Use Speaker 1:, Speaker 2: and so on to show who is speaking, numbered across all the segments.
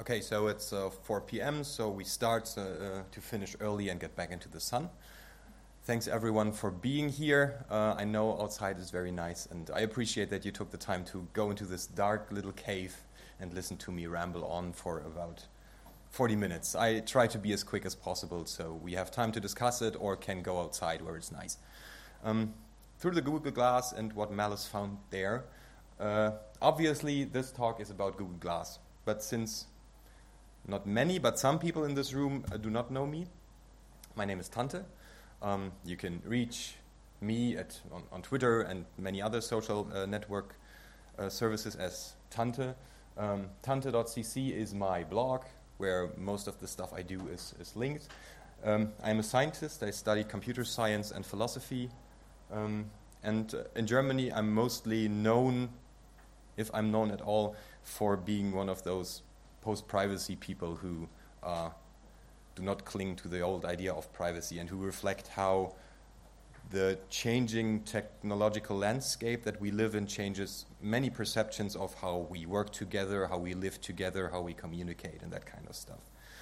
Speaker 1: Okay, so it's 4 p.m., so we start to finish early and get back into the sun. Thanks everyone for being here. I know outside is very nice, and I appreciate that you took the time to go into this dark little cave and listen to me ramble on for about 40 minutes. I try to be as quick as possible so we have time to discuss it or can go outside where it's nice. Through the Google Glass and what Malice found there, obviously this talk is about Google Glass, but since not many, but some people in this room do not know me, my name is Tante. You can reach me on Twitter and many other social network services as Tante. Tante.cc is my blog, where most of the stuff I do is linked. I'm a scientist. I study computer science and philosophy. And in Germany, I'm mostly known, if I'm known at all, for being one of those post-privacy people who do not cling to the old idea of privacy and who reflect how the changing technological landscape that we live in changes many perceptions of how we work together, how we live together, how we communicate, and that kind of stuff.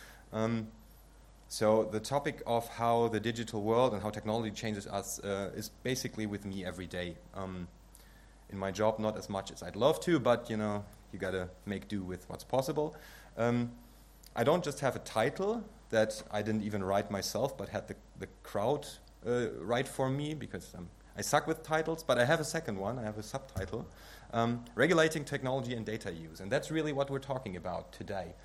Speaker 1: So the topic of how the digital world and how technology changes us is basically with me every day. In my job, not as much as I'd love to, but you gotta make do with what's possible. I don't just have a title that I didn't even write myself, but had the crowd write for me, because I suck with titles, but I have a second one. I have a subtitle, Regulating Technology and Data Use. And that's really what we're talking about today.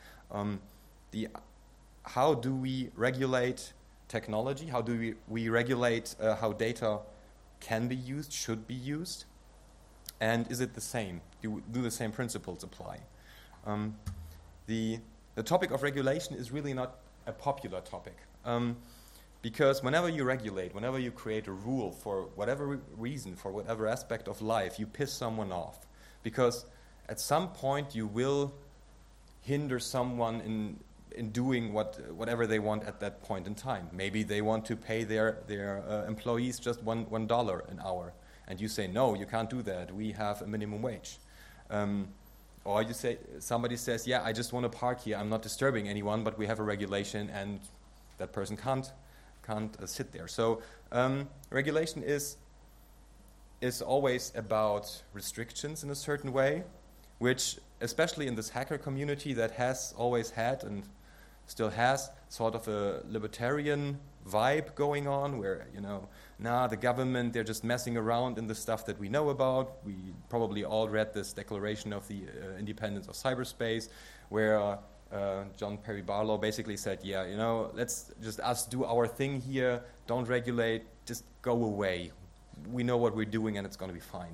Speaker 1: How do we regulate technology? How do we regulate how data can be used, should be used? And is it the same? Do the same principles apply? The topic of regulation is really not a popular topic. Because whenever you regulate, whenever you create a rule for whatever reason, for whatever aspect of life, you piss someone off. Because at some point you will hinder someone in doing whatever they want at that point in time. Maybe they want to pay their employees just $1 an hour. And you say, no, you can't do that. We have a minimum wage. Or you say, somebody says, yeah, I just want to park here. I'm not disturbing anyone, but we have a regulation, and that person can't sit there. So regulation is always about restrictions in a certain way, which, especially in this hacker community that has always had and still has sort of a libertarian vibe going on, where the government, they're just messing around in the stuff that we know about. We probably all read this Declaration of the Independence of Cyberspace, where John Perry Barlow basically said, let's just us do our thing here, don't regulate, just go away. We know what we're doing and it's going to be fine.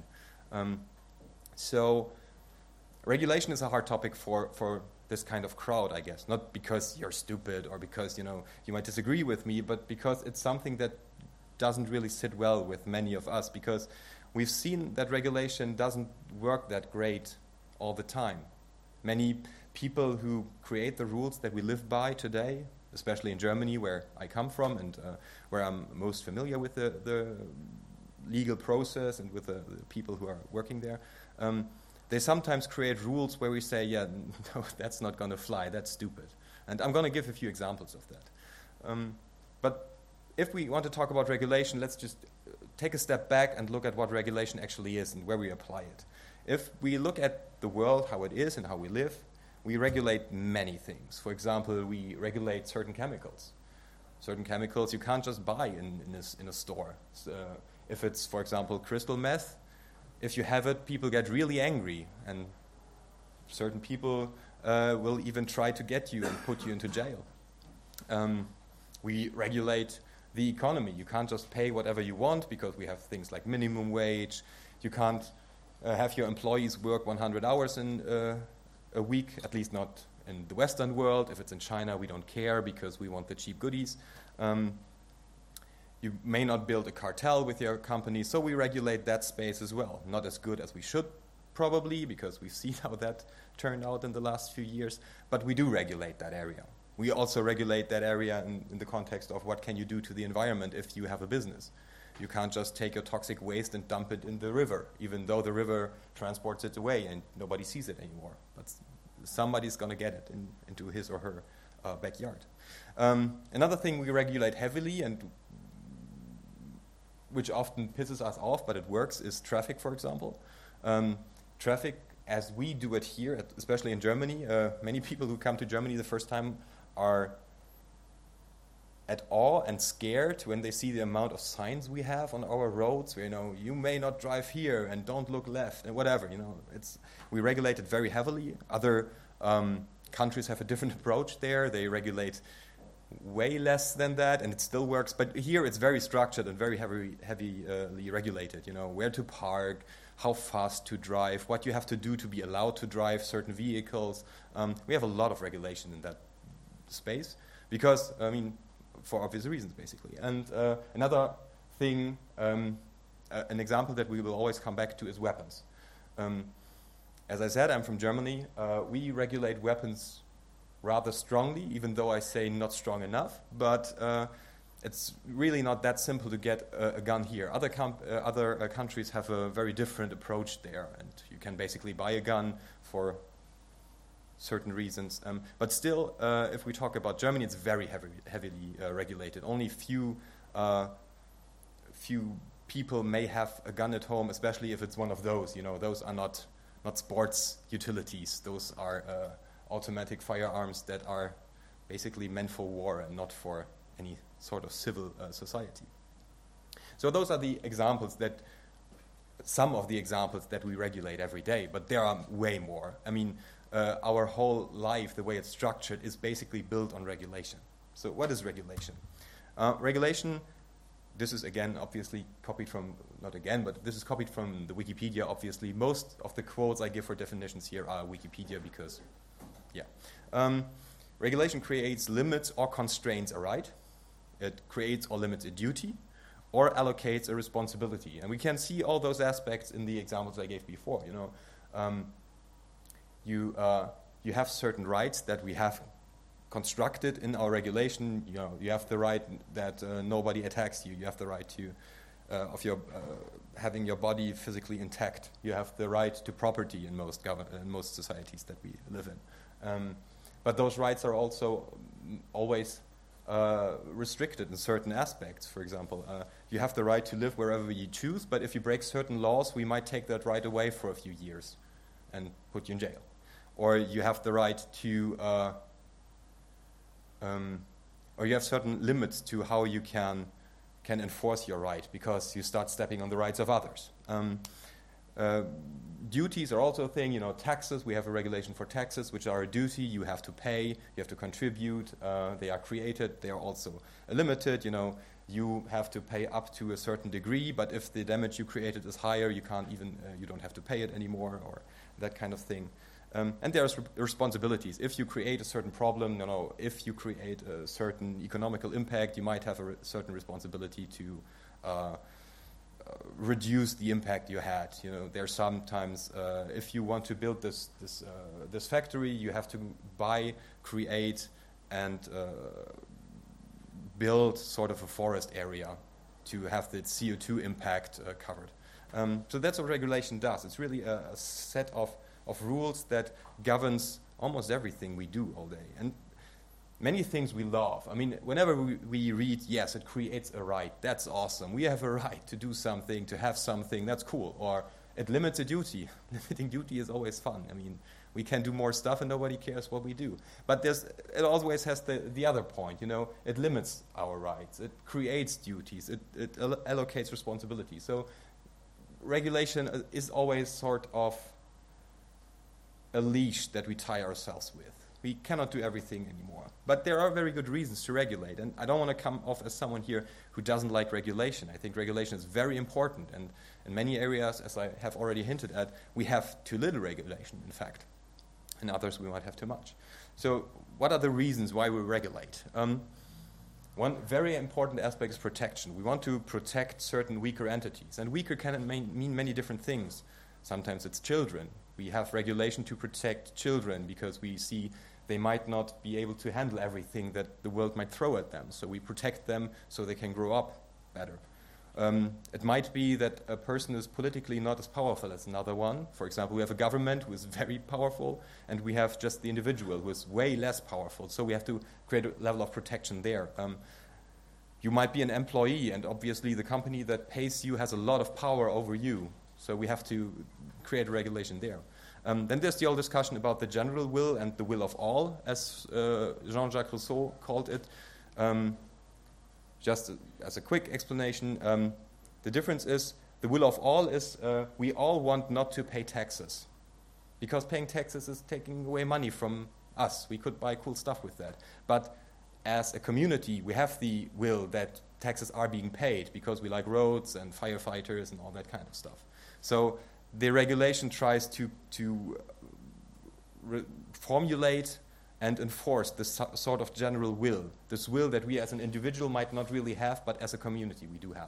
Speaker 1: So regulation is a hard topic for this kind of crowd, I guess. Not because you're stupid or because, you might disagree with me, but because it's something that doesn't really sit well with many of us, because we've seen that regulation doesn't work that great all the time. Many people who create the rules that we live by today, especially in Germany, where I come from and where I'm most familiar with the legal process and with the people who are working there, they sometimes create rules where we say, no, that's not going to fly, that's stupid. And I'm going to give a few examples of that. But if we want to talk about regulation, let's just take a step back and look at what regulation actually is and where we apply it. If we look at the world, how it is and how we live, we regulate many things. For example, we regulate certain chemicals. Certain chemicals you can't just buy in a store. So, if it's, for example, crystal meth, if you have it, people get really angry, and certain people will even try to get you and put you into jail. We regulate the economy. You can't just pay whatever you want, because we have things like minimum wage. You can't have your employees work 100 hours in a week, at least not in the Western world. If it's in China, we don't care because we want the cheap goodies. You may not build a cartel with your company, so we regulate that space as well. Not as good as we should, probably, because we've seen how that turned out in the last few years, but we do regulate that area. We also regulate that area in the context of what can you do to the environment if you have a business. You can't just take your toxic waste and dump it in the river, even though the river transports it away and nobody sees it anymore. That's somebody's going to get it into his or her backyard. Another thing we regulate heavily, and which often pisses us off, but it works, is traffic, for example. Traffic, as we do it here, especially in Germany, many people who come to Germany the first time are at awe and scared when they see the amount of signs we have on our roads. Where, you may not drive here and don't look left and whatever. We regulate it very heavily. Other countries have a different approach there. They regulate way less than that, and it still works. But here it's very structured and very heavily regulated. Where to park, how fast to drive, what you have to do to be allowed to drive certain vehicles. We have a lot of regulation in that space because, for obvious reasons, basically. And another thing, an example that we will always come back to is weapons. As I said, I'm from Germany. We regulate weapons rather strongly, even though I say not strong enough. But it's really not that simple to get a gun here. Other countries have a very different approach there, and you can basically buy a gun for certain reasons. But still, if we talk about Germany, it's very heavily regulated. Only few people may have a gun at home, especially if it's one of those. Those are not sports utilities. Those are automatic firearms that are basically meant for war and not for any sort of civil society. So those are the examples some of the examples that we regulate every day, but there are way more. Our whole life, the way it's structured, is basically built on regulation. So what is regulation? Regulation, this is again obviously copied from, not again, but this is copied from the Wikipedia, obviously. Most of the quotes I give for definitions here are Wikipedia because, regulation creates limits or constrains a right. It creates or limits a duty or allocates a responsibility. And we can see all those aspects in the examples I gave before. You have certain rights that we have constructed in our regulation. You have the right that nobody attacks you. You have the right to having your body physically intact. You have the right to property in most societies that we live in. But those rights are also always restricted in certain aspects. For example, you have the right to live wherever you choose, but if you break certain laws, we might take that right away for a few years and put you in jail. Or you have the right to, or you have certain limits to how you can enforce your right because you start stepping on the rights of others. Duties are also a thing. Taxes. We have a regulation for taxes, which are a duty. You have to pay. You have to contribute. They are created. They are also limited. You have to pay up to a certain degree, but if the damage you created is higher, you don't have to pay it anymore, or that kind of thing. And there's responsibilities. If you create a certain problem, if you create a certain economical impact, you might have a certain responsibility to reduce the impact you had. There's sometimes if you want to build this factory, you have to buy, create, and build sort of a forest area to have the CO2 impact covered. So that's what regulation does. It's really a set of rules that governs almost everything we do all day. And many things we love. Whenever we read, yes, it creates a right, that's awesome. We have a right to do something, to have something, that's cool. Or it limits a duty. Limiting duty is always fun. We can do more stuff and nobody cares what we do. But it always has the other point, it limits our rights. It creates duties. It allocates responsibility. So regulation is always sort of a leash that we tie ourselves with. We cannot do everything anymore. But there are very good reasons to regulate. And I don't want to come off as someone here who doesn't like regulation. I think regulation is very important. And in many areas, as I have already hinted at, we have too little regulation, in fact. In others, we might have too much. So what are the reasons why we regulate? One very important aspect is protection. We want to protect certain weaker entities. And weaker can mean many different things. Sometimes it's children. We have regulation to protect children because we see they might not be able to handle everything that the world might throw at them. So we protect them so they can grow up better. It might be that a person is politically not as powerful as another one. For example, we have a government who is very powerful, and we have just the individual who is way less powerful. So we have to create a level of protection there. You might be an employee, and obviously the company that pays you has a lot of power over you. So we have to create a regulation there. Then there's the old discussion about the general will and the will of all, as Jean-Jacques Rousseau called it. Just as a quick explanation, the difference is the will of all is we all want not to pay taxes, because paying taxes is taking away money from us. We could buy cool stuff with that. But as a community, we have the will that taxes are being paid because we like roads and firefighters and all that kind of stuff. So the regulation tries to formulate and enforce this sort of general will, this will that we as an individual might not really have, but as a community we do have.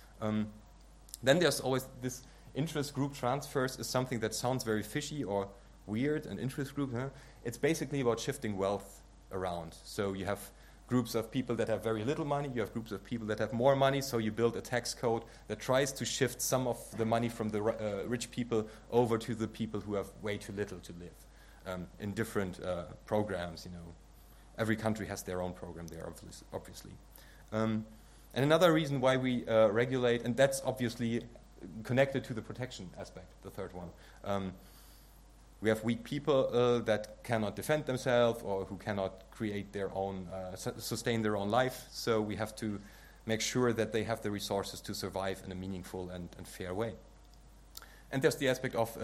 Speaker 1: Then there's always this interest group transfers is something that sounds very fishy or weird, an interest group. It's basically about shifting wealth around. So you have groups of people that have very little money, you have groups of people that have more money, so you build a tax code that tries to shift some of the money from the rich people over to the people who have way too little to live. In different programs, every country has their own program there, obviously. And another reason why we regulate, and that's obviously connected to the protection aspect, the third one. We have weak people that cannot defend themselves or who cannot create their own, sustain their own life. So we have to make sure that they have the resources to survive in a meaningful and fair way. And there's the aspect of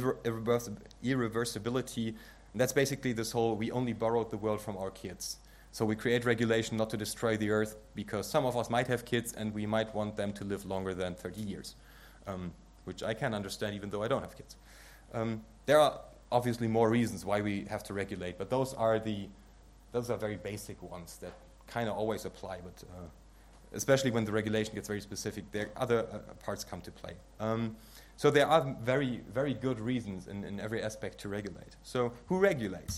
Speaker 1: irreversibility. And that's basically this whole, we only borrowed the world from our kids. So we create regulation not to destroy the earth, because some of us might have kids and we might want them to live longer than 30 years, which I can understand even though I don't have kids. There are obviously more reasons why we have to regulate, but those are very basic ones that kind of always apply, but especially when the regulation gets very specific, there other parts come to play. So there are very, very good reasons in every aspect to regulate. So who regulates?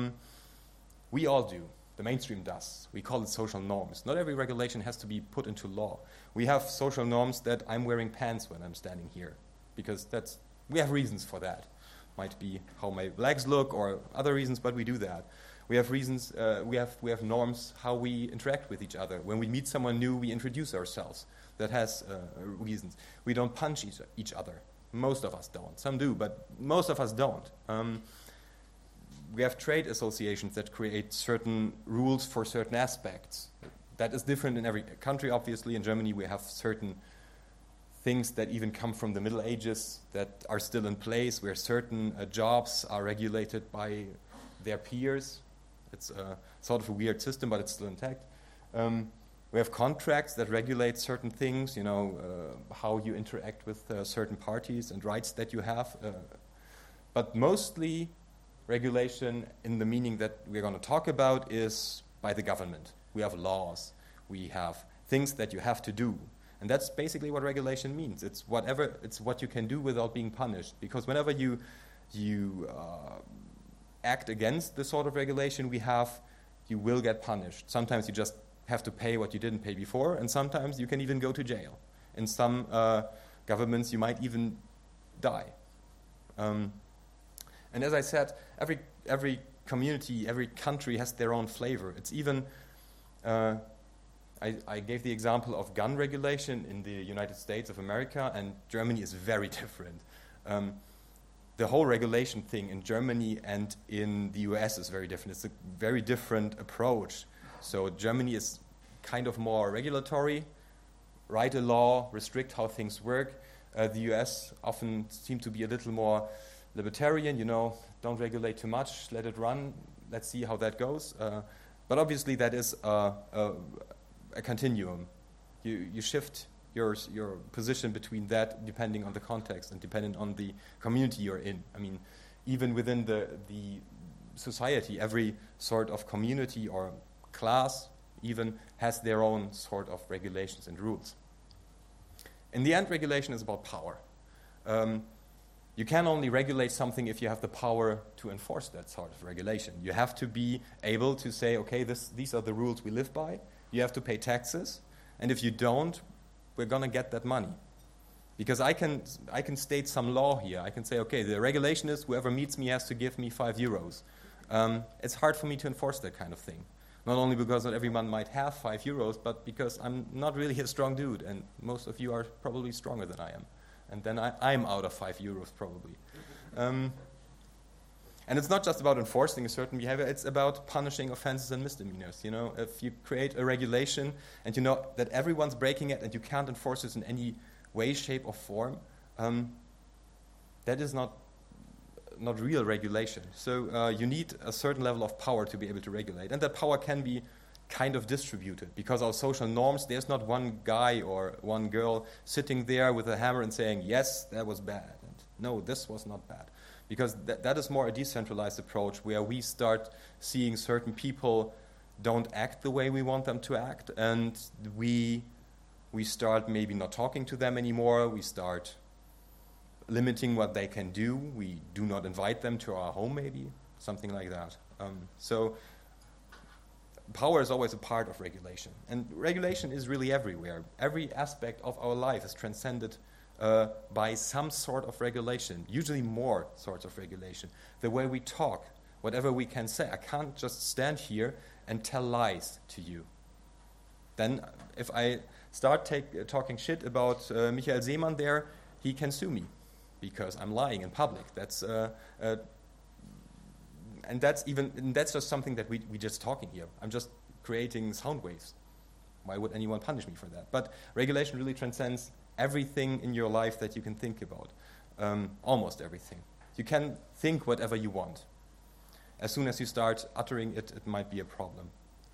Speaker 1: We all do. The mainstream does. We call it social norms. Not every regulation has to be put into law. We have social norms that I'm wearing pants when I'm standing here, because we have reasons for that. Might be how my legs look or other reasons, but we do that. We have reasons. We have norms how we interact with each other. When we meet someone new, we introduce ourselves. That has reasons. We don't punch each other. Most of us don't. Some do, but most of us don't. We have trade associations that create certain rules for certain aspects. That is different in every country, obviously. In Germany, we have certain things that even come from the Middle Ages that are still in place, where certain jobs are regulated by their peers. It's sort of a weird system, but it's still intact. We have contracts that regulate certain things, how you interact with certain parties and rights that you have. But mostly, regulation in the meaning that we're going to talk about is by the government. We have laws. We have things that you have to do. And that's basically what regulation means. It's what you can do without being punished. Because whenever you act against the sort of regulation we have, you will get punished. Sometimes you just have to pay what you didn't pay before, and sometimes you can even go to jail. In some governments, you might even die. And as I said, every community, every country has their own flavor. It's even, I gave the example of gun regulation in the United States of America, and Germany is very different. The whole regulation thing in Germany and in the US is very different. It's a very different approach. So Germany is kind of more regulatory, write a law, restrict how things work. The US often seem to be a little more libertarian, don't regulate too much, let it run, let's see how that goes. But obviously that is a continuum. You shift your position between that depending on the context and depending on the community you're in. I mean, even within the society, every sort of community or class even has their own sort of regulations and rules. In the end, regulation is about power. You can only regulate something if you have the power to enforce that sort of regulation. You have to be able to say, okay, these are the rules we live by. You have to pay taxes. And if you don't, we're going to get that money. Because I can state some law here. I can say, okay, the regulation is whoever meets me has to give me €5. It's hard for me to enforce that kind of thing. Not only because not everyone might have €5, but because I'm not really a strong dude, and most of you are probably stronger than I am. And then I'm out of €5 probably. And it's not just about enforcing a certain behavior, it's about punishing offenses and misdemeanors. You know, if you create a regulation and you know that everyone's breaking it and you can't enforce it in any way, shape, or form, that is not real regulation. So you need a certain level of power to be able to regulate. And that power can be kind of distributed because our social norms, there's not one guy or one girl sitting there with a hammer and saying, yes, that was bad. And no, this was not bad. Because that is more a decentralized approach where we start seeing certain people don't act the way we want them to act, and we start maybe not talking to them anymore. We start limiting what they can do. We do not invite them to our home, maybe, something like that. So power is always a part of regulation. And regulation is really everywhere. Every aspect of our life is transcended by some sort of regulation, usually more sorts of regulation. The way we talk, whatever we can say. I can't just stand here and tell lies to you. Then if I start talking shit about Michael Seemann there, he can sue me because I'm lying in public. And that's just something that we just talking here. I'm just creating sound waves. Why would anyone punish me for that? But regulation really transcends everything in your life that you can think about. Almost everything. You can think whatever you want. As soon as you start uttering it, it might be a problem.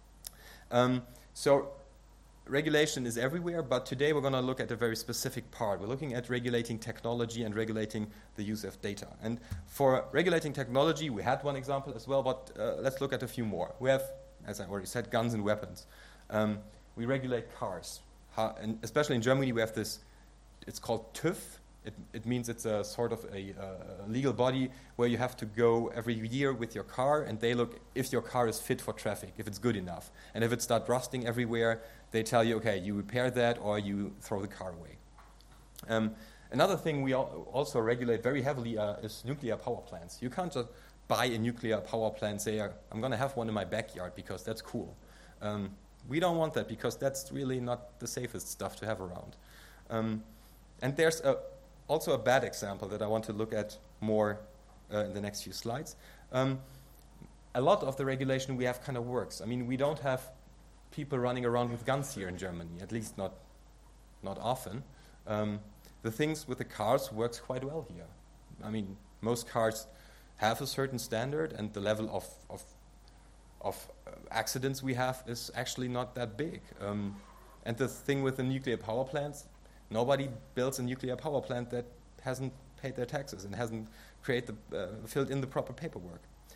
Speaker 1: So regulation is everywhere, but today we're going to look at a very specific part. We're looking at regulating technology and regulating the use of data. And for regulating technology, we had one example as well, but let's look at a few more. We have, as I already said, guns and weapons. We regulate cars. And especially in Germany, we have this, it's called TÜV. It means it's a sort of a legal body where you have to go every year with your car, and they look if your car is fit for traffic, if it's good enough. And if it starts rusting everywhere, they tell you, okay, you repair that or you throw the car away. Another thing we also regulate very heavily is nuclear power plants. You can't just buy a nuclear power plant and say, I'm going to have one in my backyard because that's cool. We don't want that because that's really not the safest stuff to have around. And there's also a bad example that I want to look at more in the next few slides. A lot of the regulation we have kind of works. I mean, we don't have people running around with guns here in Germany, at least not often. The things with the cars works quite well here. I mean, most cars have a certain standard, and the level of accidents we have is actually not that big. And the thing with the nuclear power plants, nobody builds a nuclear power plant that hasn't paid their taxes and hasn't filled in the proper paperwork.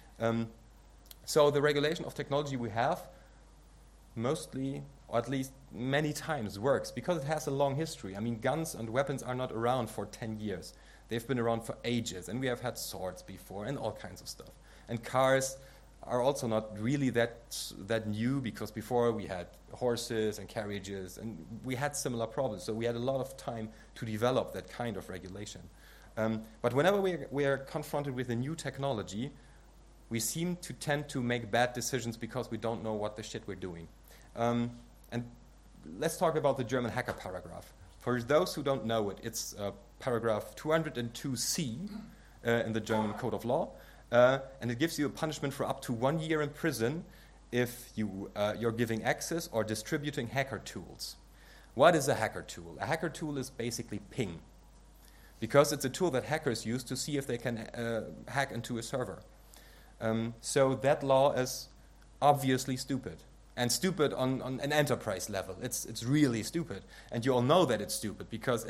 Speaker 1: So the regulation of technology we have mostly, or at least many times, works because it has a long history. I mean, guns and weapons are not around for 10 years. They've been around for ages, and we have had swords before and all kinds of stuff. And cars are also not really that new because before we had horses and carriages, and we had similar problems. So we had a lot of time to develop that kind of regulation. But whenever we are confronted with a new technology, we seem to tend to make bad decisions because we don't know what the shit we're doing. And let's talk about the German hacker paragraph. For those who don't know it, it's paragraph 202C in the German Code of Law. And it gives you a punishment for up to 1 year in prison if you're giving access or distributing hacker tools. What is a hacker tool? A hacker tool is basically ping, because it's a tool that hackers use to see if they can hack into a server. So that law is obviously stupid, and stupid on an enterprise level. It's really stupid, and you all know that it's stupid because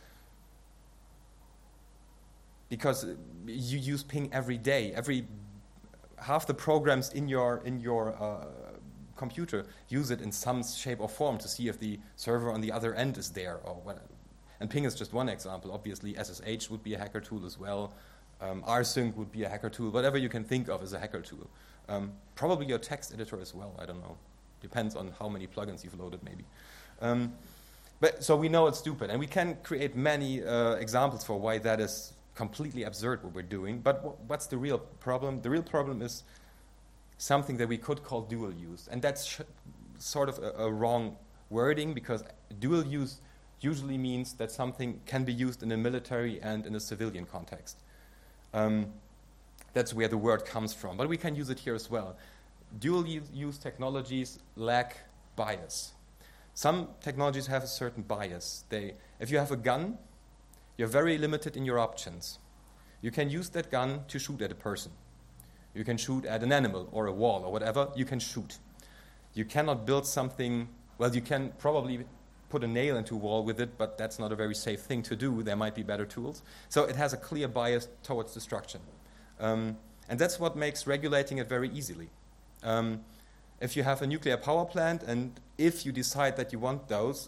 Speaker 1: because you use ping every day. Half the programs in your computer use it in some shape or form to see if the server on the other end is there or what. And ping is just one example. Obviously, SSH would be a hacker tool as well. rsync would be a hacker tool. Whatever you can think of is a hacker tool. Probably your text editor as well. I don't know. Depends on how many plugins you've loaded, maybe. But so we know it's stupid, and we can create many examples for why that is completely absurd what we're doing. But what's the real problem? The real problem is something that we could call dual use, and that's sort of a wrong wording, because dual use usually means that something can be used in a military and in a civilian context. That's where the word comes from, but we can use it here as well. Dual use technologies lack bias. Some technologies have a certain bias. If you have a gun, you're very limited in your options. You can use that gun to shoot at a person. You can shoot at an animal or a wall or whatever. You can shoot. You cannot build something. Well, you can probably put a nail into a wall with it, but that's not a very safe thing to do. There might be better tools. So it has a clear bias towards destruction. And that's what makes regulating it very easily. If you have a nuclear power plant, and if you decide that you want those,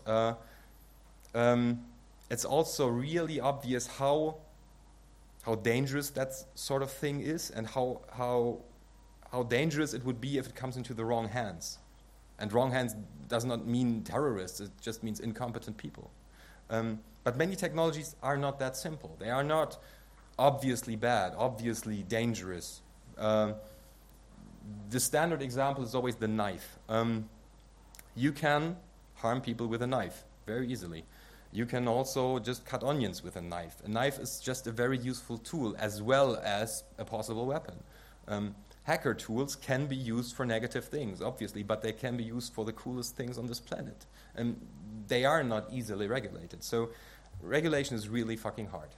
Speaker 1: it's also really obvious how dangerous that sort of thing is, and how dangerous it would be if it comes into the wrong hands. And wrong hands does not mean terrorists, it just means incompetent people. But many technologies are not that simple. They are not obviously bad, obviously dangerous. The standard example is always the knife. You can harm people with a knife very easily. You can also just cut onions with a knife. A knife is just a very useful tool as well as a possible weapon. Hacker tools can be used for negative things, obviously, but they can be used for the coolest things on this planet. And they are not easily regulated. So regulation is really fucking hard.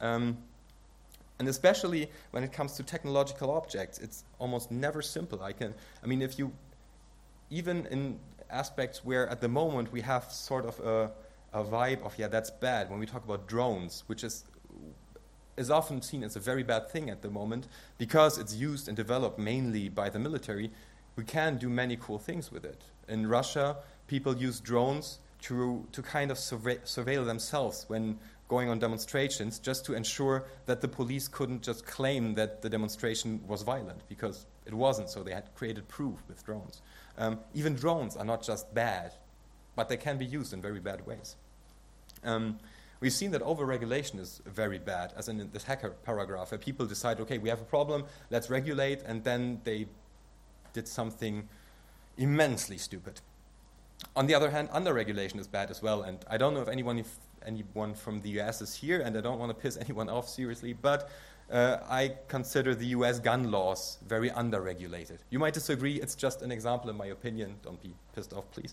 Speaker 1: And especially when it comes to technological objects, it's almost never simple. If you, even in aspects where at the moment we have sort of a vibe of, yeah, that's bad, when we talk about drones, which is often seen as a very bad thing at the moment, because it's used and developed mainly by the military, we can do many cool things with it. In Russia, people use drones to kind of surveil themselves when going on demonstrations, just to ensure that the police couldn't just claim that the demonstration was violent, because it wasn't, so they had created proof with drones. Even drones are not just bad, but they can be used in very bad ways. We've seen that over-regulation is very bad, as in this hacker paragraph, where people decide, okay, we have a problem, let's regulate, and then they did something immensely stupid. On the other hand, under-regulation is bad as well, and I don't know if anyone from the US is here, and I don't want to piss anyone off seriously, but I consider the US gun laws very under-regulated. You might disagree, it's just an example in my opinion, don't be pissed off, please.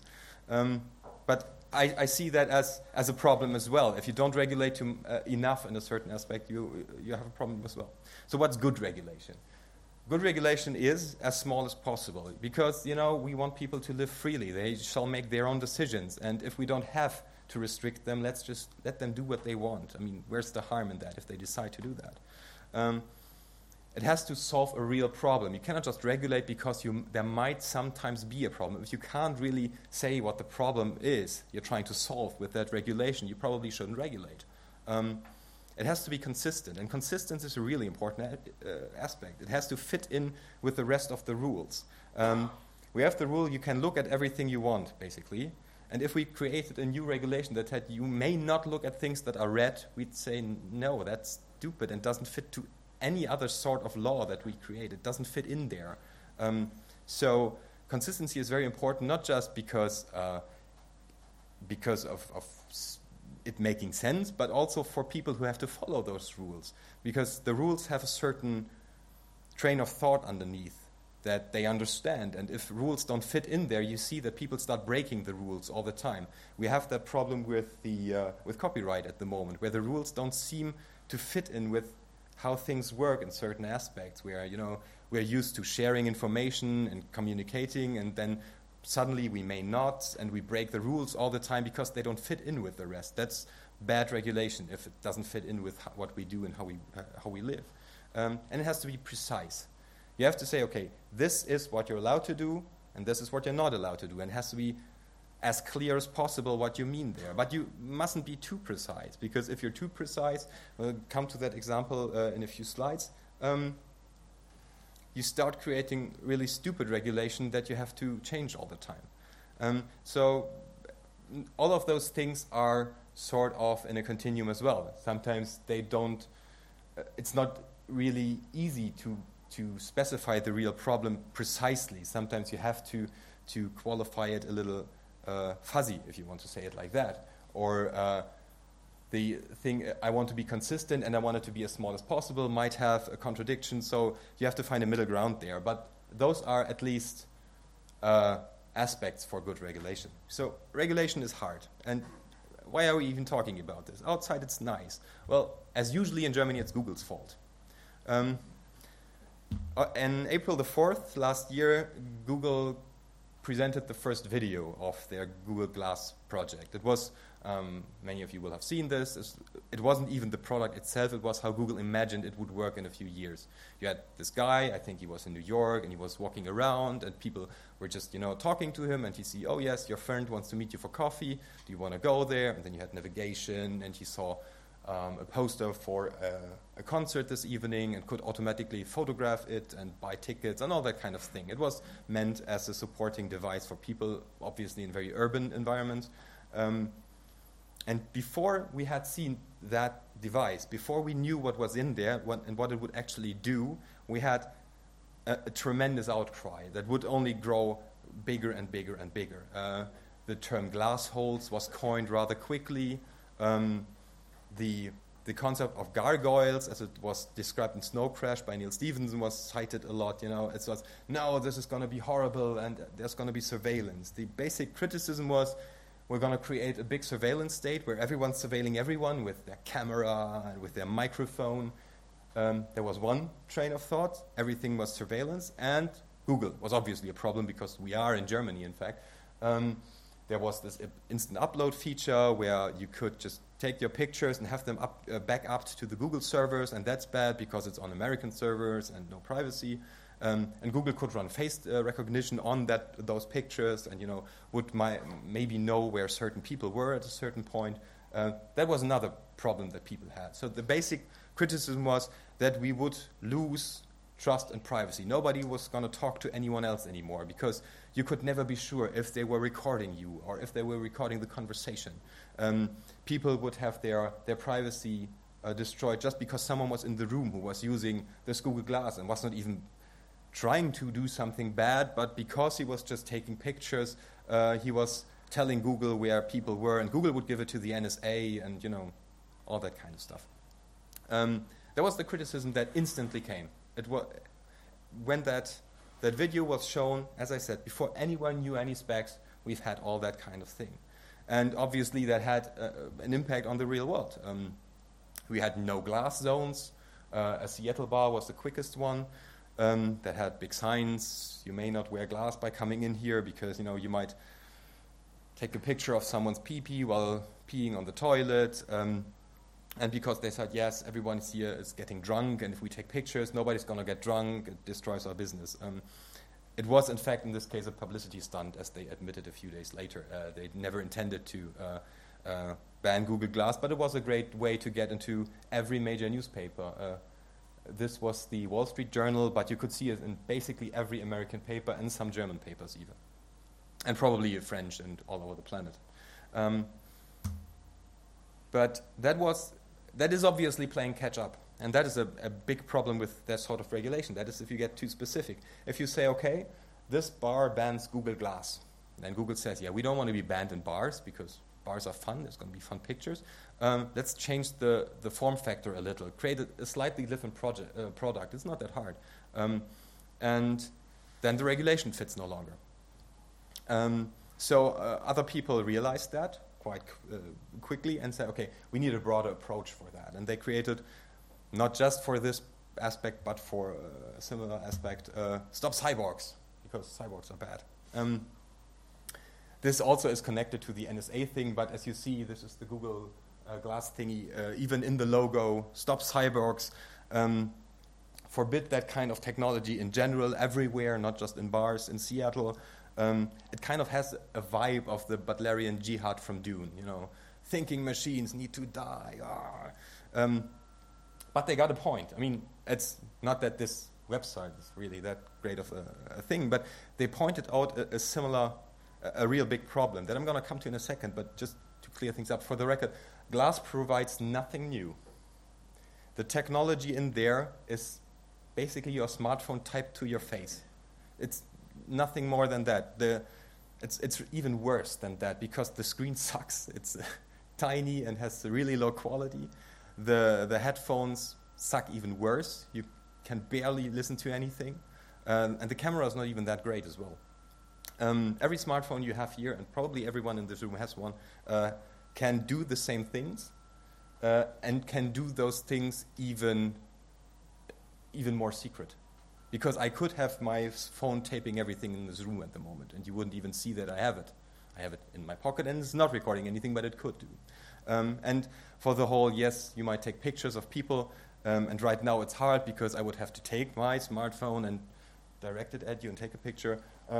Speaker 1: But I see that as a problem as well. If you don't regulate enough in a certain aspect, you have a problem as well. So what's good regulation? Good regulation is as small as possible, because we want people to live freely. They shall make their own decisions, and if we don't have to restrict them, let's just let them do what they want. I mean, where's the harm in that if they decide to do that? It has to solve a real problem. You cannot just regulate because there might sometimes be a problem. If you can't really say what the problem is you're trying to solve with that regulation, you probably shouldn't regulate. It has to be consistent, and consistency is a really important aspect. It has to fit in with the rest of the rules. We have the rule you can look at everything you want, basically. And if we created a new regulation that said you may not look at things that are red, we'd say, no, that's stupid and doesn't fit to any other sort of law that we create. It doesn't fit in there. So consistency is very important, not just because of it making sense, but also for people who have to follow those rules, because the rules have a certain train of thought underneath that they understand, and if rules don't fit in there, you see that people start breaking the rules all the time. We have that problem with copyright at the moment, where the rules don't seem to fit in with how things work in certain aspects, where we're used to sharing information and communicating, and then suddenly we may not, and we break the rules all the time because they don't fit in with the rest. That's bad regulation if it doesn't fit in with what we do and how we live. And it has to be precise. You have to say, okay, this is what you're allowed to do, and this is what you're not allowed to do, and it has to be as clear as possible what you mean there. But you mustn't be too precise, because if you're too precise, we'll come to that example in a few slides, you start creating really stupid regulation that you have to change all the time. So all of those things are sort of in a continuum as well. Sometimes they don't, it's not really easy to specify the real problem precisely. Sometimes you have to qualify it a little fuzzy, if you want to say it like that. Or the thing, I want to be consistent and I want it to be as small as possible, might have a contradiction, so you have to find a middle ground there. But those are at least aspects for good regulation. So regulation is hard. And why are we even talking about this? Outside it's nice. Well, as usually in Germany, it's Google's fault. On April the 4th last year, Google presented the first video of their Google Glass project. It was, many of you will have seen this, it wasn't even the product itself, it was how Google imagined it would work in a few years. You had this guy, I think he was in New York, and he was walking around, and people were just, talking to him, and he see, oh yes, your friend wants to meet you for coffee, do you want to go there? And then you had navigation, and he saw a poster for a concert this evening and could automatically photograph it and buy tickets and all that kind of thing. It was meant as a supporting device for people, obviously in very urban environments. And before we had seen that device, before we knew what was in there and what it would actually do, we had a tremendous outcry that would only grow bigger and bigger and bigger. The term glass holes was coined rather quickly. The concept of gargoyles, as it was described in Snow Crash by Neil Stephenson, was cited a lot. It was, no, this is going to be horrible and there's going to be surveillance. The basic criticism was, we're going to create a big surveillance state where everyone's surveilling everyone with their camera and with their microphone. There was one train of thought, everything was surveillance, and Google was obviously a problem because we are in Germany, in fact. There was this instant upload feature where you could just take your pictures and have them back up to the Google servers, and that's bad because it's on American servers and no privacy. And Google could run face recognition on those pictures, and would maybe know where certain people were at a certain point. That was another problem that people had. So the basic criticism was that we would lose trust and privacy. Nobody was going to talk to anyone else anymore because you could never be sure if they were recording you or if they were recording the conversation. People would have their privacy destroyed just because someone was in the room who was using this Google Glass and was not even trying to do something bad, but because he was just taking pictures, he was telling Google where people were, and Google would give it to the NSA and, all that kind of stuff. There was the criticism that instantly came. It was when that video was shown, as I said, before anyone knew any specs, we've had all that kind of thing. And obviously that had an impact on the real world. We had no glass zones. A Seattle bar was the quickest one that had big signs. You may not wear glass by coming in here because, you might take a picture of someone's pee-pee while peeing on the toilet. And because they said, yes, everyone here is getting drunk, and if we take pictures, nobody's going to get drunk, it destroys our business. It was, in fact, in this case, a publicity stunt, as they admitted a few days later. They never intended to ban Google Glass, but it was a great way to get into every major newspaper. This was the Wall Street Journal, but you could see it in basically every American paper and some German papers even. And probably French and all over the planet. But that is obviously playing catch up. And that is a big problem with that sort of regulation. That is if you get too specific. If you say, okay, this bar bans Google Glass. Then Google says, yeah, we don't want to be banned in bars because bars are fun. There's going to be fun pictures. Let's change the form factor a little. Create a slightly different product. It's not that hard. And then the regulation fits no longer. So other people realized that quite quickly and said, okay, we need a broader approach for that. And they created, not just for this aspect, but for a similar aspect, Stop Cyborgs, because cyborgs are bad. This also is connected to the NSA thing, but as you see, this is the Google Glass thingy. Even in the logo, Stop Cyborgs, forbid that kind of technology in general, everywhere, not just in bars in Seattle. It kind of has a vibe of the Butlerian jihad from Dune, thinking machines need to die. But they got a point. I mean, it's not that this website is really that great of a thing, but they pointed out a similar a real big problem that I'm going to come to in a second, but just to clear things up, for the record, glass provides nothing new. The technology in there is basically your smartphone typed to your face. It's nothing more than that. It's even worse than that because the screen sucks. It's tiny and has really low quality. The headphones suck even worse. You can barely listen to anything. And the camera is not even that great as well. Every smartphone you have here, and probably everyone in this room has one, can do the same things and can do those things even more secret. Because I could have my phone taping everything in this room at the moment, and you wouldn't even see that I have it. I have it in my pocket, and it's not recording anything, but it could do. And for the whole, yes, you might take pictures of people, and right now it's hard because I would have to take my smartphone and direct it at you and take a picture.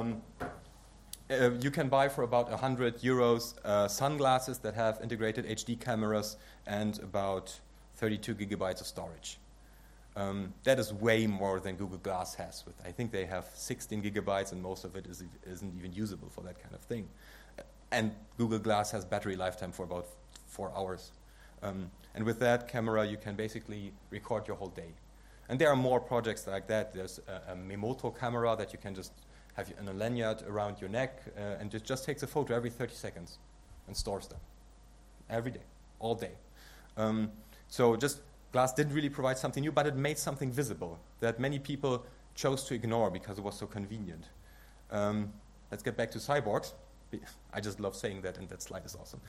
Speaker 1: You can buy for about €100 sunglasses that have integrated HD cameras and about 32 gigabytes of storage. That is way more than Google Glass has. I think they have 16 gigabytes, and most of it isn't even usable for that kind of thing. And Google Glass has battery lifetime for about 4 hours. And with that camera, you can basically record your whole day. And there are more projects like that. There's a Memoto camera that you can just have in a lanyard around your neck, and it just takes a photo every 30 seconds and stores them every day, all day. So just Glass didn't really provide something new, but it made something visible that many people chose to ignore because it was so convenient. Let's get back to cyborgs. I just love saying that, and that slide is awesome.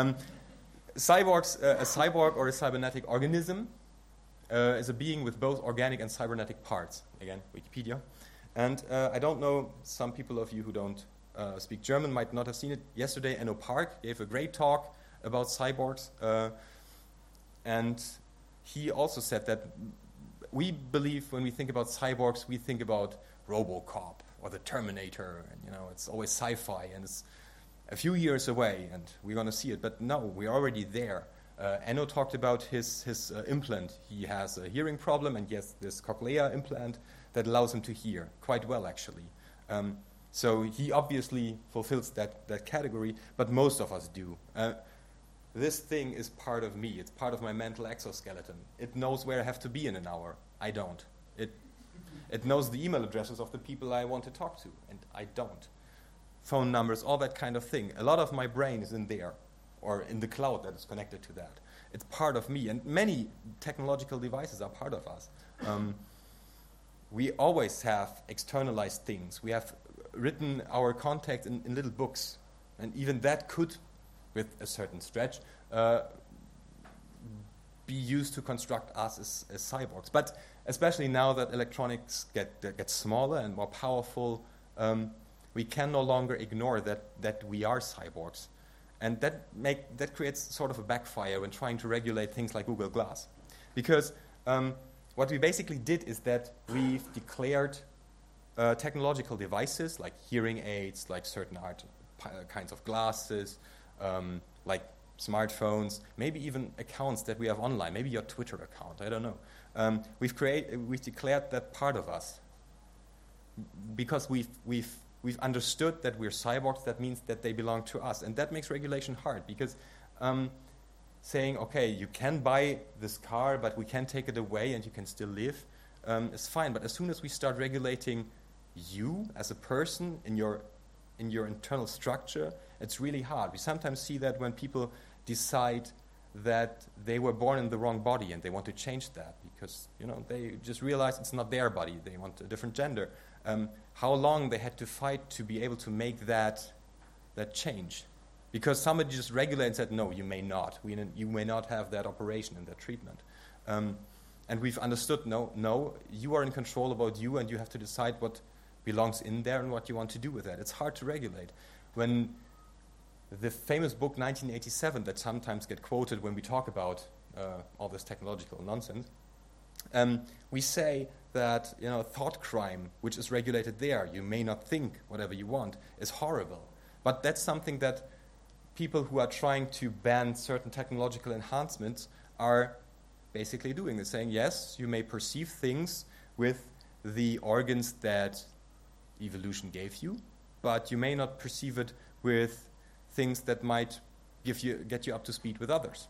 Speaker 1: Cyborgs, a cyborg or a cybernetic organism is a being with both organic and cybernetic parts. Again, Wikipedia. And I don't know, some people of you who don't speak German might not have seen it. Yesterday, Enno Park gave a great talk about cyborgs. And he also said that we believe when we think about cyborgs, we think about RoboCop or the Terminator. And, it's always sci-fi, and it's a few years away, and we're going to see it. But no, we're already there. Enno talked about his implant. He has a hearing problem, and yes, this cochlea implant that allows him to hear quite well, actually. So he obviously fulfills that category, but most of us do. This thing is part of me. It's part of my mental exoskeleton. It knows where I have to be in an hour. I don't. It knows the email addresses of the people I want to talk to, and I don't. Phone numbers, all that kind of thing. A lot of my brain is in there, or in the cloud that is connected to that. It's part of me, and many technological devices are part of us. We always have externalized things. We have written our contacts in little books, and even that could, with a certain stretch, be used to construct us as cyborgs. But especially now that electronics get smaller and more powerful, we can no longer ignore that we are cyborgs. And that creates sort of a backfire when trying to regulate things like Google Glass. Because what we basically did is that we've declared technological devices like hearing aids, like certain kinds of glasses, like smartphones, maybe even accounts that we have online, maybe your Twitter account, I don't know. We've declared that part of us. Because we've understood that we're cyborgs, that means that they belong to us. And that makes regulation hard because saying, okay, you can buy this car, but we can take it away and you can still live, is fine. But as soon as we start regulating you as a person in your internal structure, it's really hard. We sometimes see that when people decide that they were born in the wrong body and they want to change that because they just realize it's not their body, they want a different gender. How long they had to fight to be able to make that change. Because somebody just regulated and said, no, you may not. You may not have that operation and that treatment. And we've understood, no, you are in control about you and you have to decide what belongs in there and what you want to do with that. It's hard to regulate. When the famous book 1987 that sometimes get quoted when we talk about all this technological nonsense, we say that thought crime, which is regulated there, you may not think whatever you want, is horrible. But that's something that people who are trying to ban certain technological enhancements are basically doing. They're saying, yes, you may perceive things with the organs that evolution gave you, but you may not perceive it with things that might get you up to speed with others.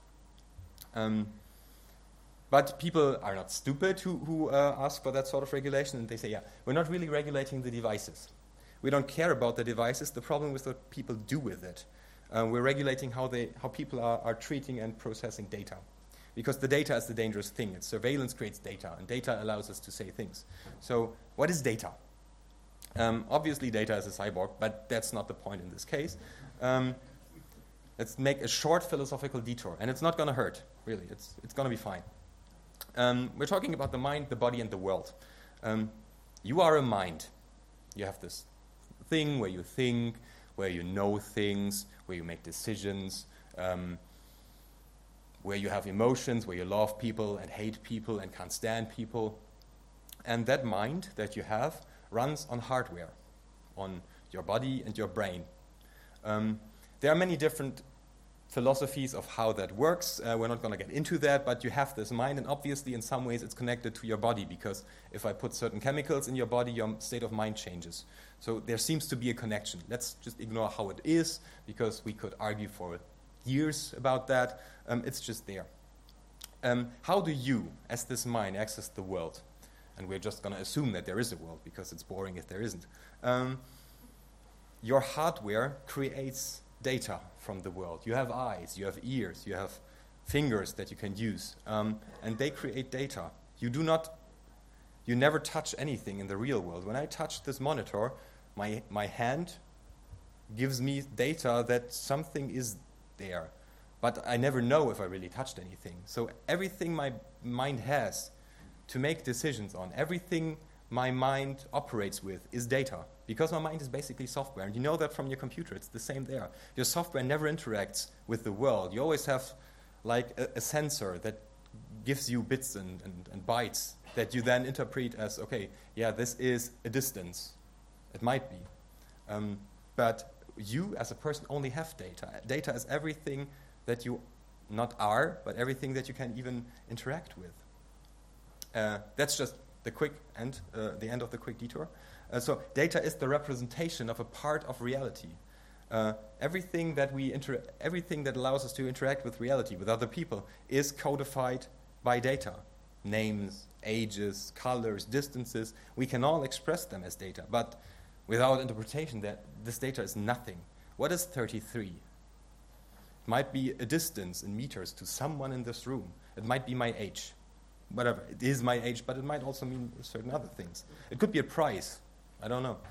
Speaker 1: But people are not stupid who ask for that sort of regulation, and they say, yeah, we're not really regulating the devices. We don't care about the devices. The problem is what people do with it. We're regulating how people are treating and processing data. Because the data is the dangerous thing. Surveillance creates data, and data allows us to say things. So what is data? Obviously, data is a cyborg, but that's not the point in this case. Let's make a short philosophical detour, and it's not going to hurt, really. It's going to be fine. We're talking about the mind, the body, and the world. You are a mind. You have this thing where you think, where you know things, where you make decisions, where you have emotions, where you love people and hate people and can't stand people. And that mind that you have runs on hardware, on your body and your brain. There are many different philosophies of how that works. We're not going to get into that, but you have this mind, and obviously in some ways it's connected to your body, because if I put certain chemicals in your body, your state of mind changes. So there seems to be a connection. Let's just ignore how it is, because we could argue for years about that. It's just there. How do you, as this mind, access the world? And we're just going to assume that there is a world, because it's boring if there isn't. Your hardware creates data from the world. You have eyes, you have ears, you have fingers that you can use, and they create data. You never touch anything in the real world. When I touch this monitor, my hand gives me data that something is there, but I never know if I really touched anything. So everything my mind has to make decisions on, everything my mind operates with is data, because my mind is basically software, and you know that from your computer. It's the same there. Your software never interacts with the world. You always have like a sensor that gives you bits and bytes that you then interpret as, okay, yeah, this is a distance. It might be. But you as a person only have data. Data is everything that you not are, but everything that you can even interact with. That's just the quick end, the end of the quick detour. So data is the representation of a part of reality. Everything that allows us to interact with reality, with other people, is codified by data. Names, ages, colors, distances, we can all express them as data, but without interpretation, that this data is nothing. What is 33? It might be a distance in meters to someone in this room. It might be my age. Whatever, it is my age, but it might also mean certain other things. It could be a price. I don't know.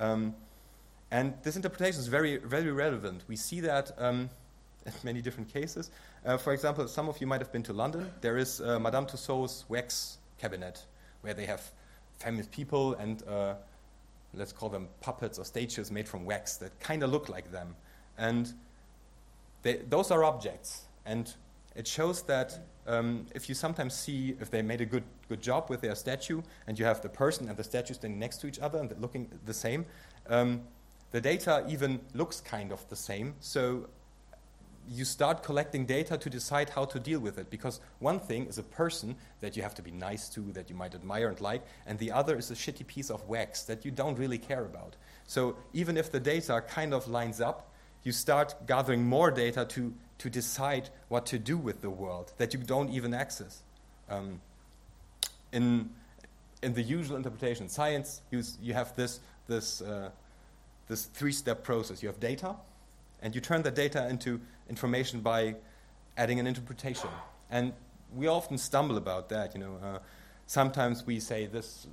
Speaker 1: And this interpretation is very, very relevant. We see that in many different cases. For example, some of you might have been to London. There is Madame Tussauds wax cabinet, where they have famous people and let's call them puppets or statues made from wax that kind of look like them. And those are objects. And it shows that if you sometimes see if they made a good job with their statue, and you have the person and the statue standing next to each other and looking the same, the data even looks kind of the same. So you start collecting data to decide how to deal with it, because one thing is a person that you have to be nice to, that you might admire and like, and the other is a shitty piece of wax that you don't really care about. So even if the data kind of lines up, you start gathering more data to decide what to do with the world that you don't even access. In the usual interpretation, science, you have this three-step process. You have data, and you turn the data into information by adding an interpretation. And we often stumble about that. Sometimes we say this